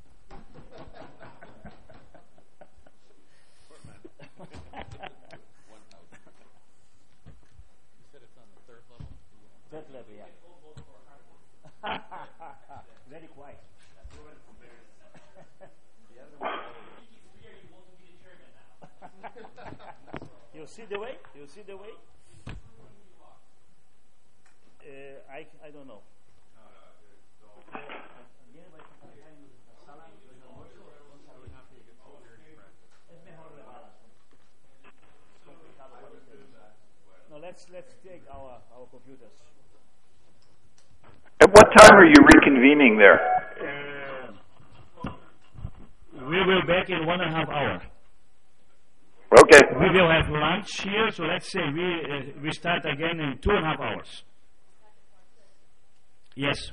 Third level, yeah. Very quiet. You see the way? You see the way? I don't know. No, let's take our computers. At what time are you reconvening there? We will be back in 1.5 hours. Okay. We will have lunch here, so let's say we start again in 2.5 hours. Yes,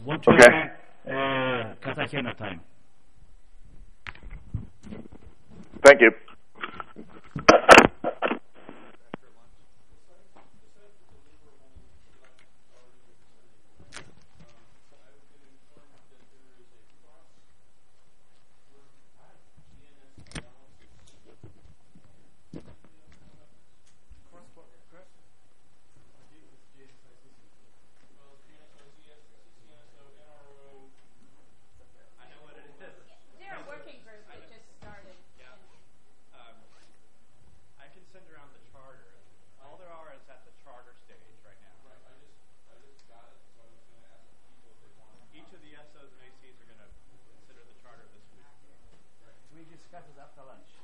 1:20 Cartagena time. Thank you.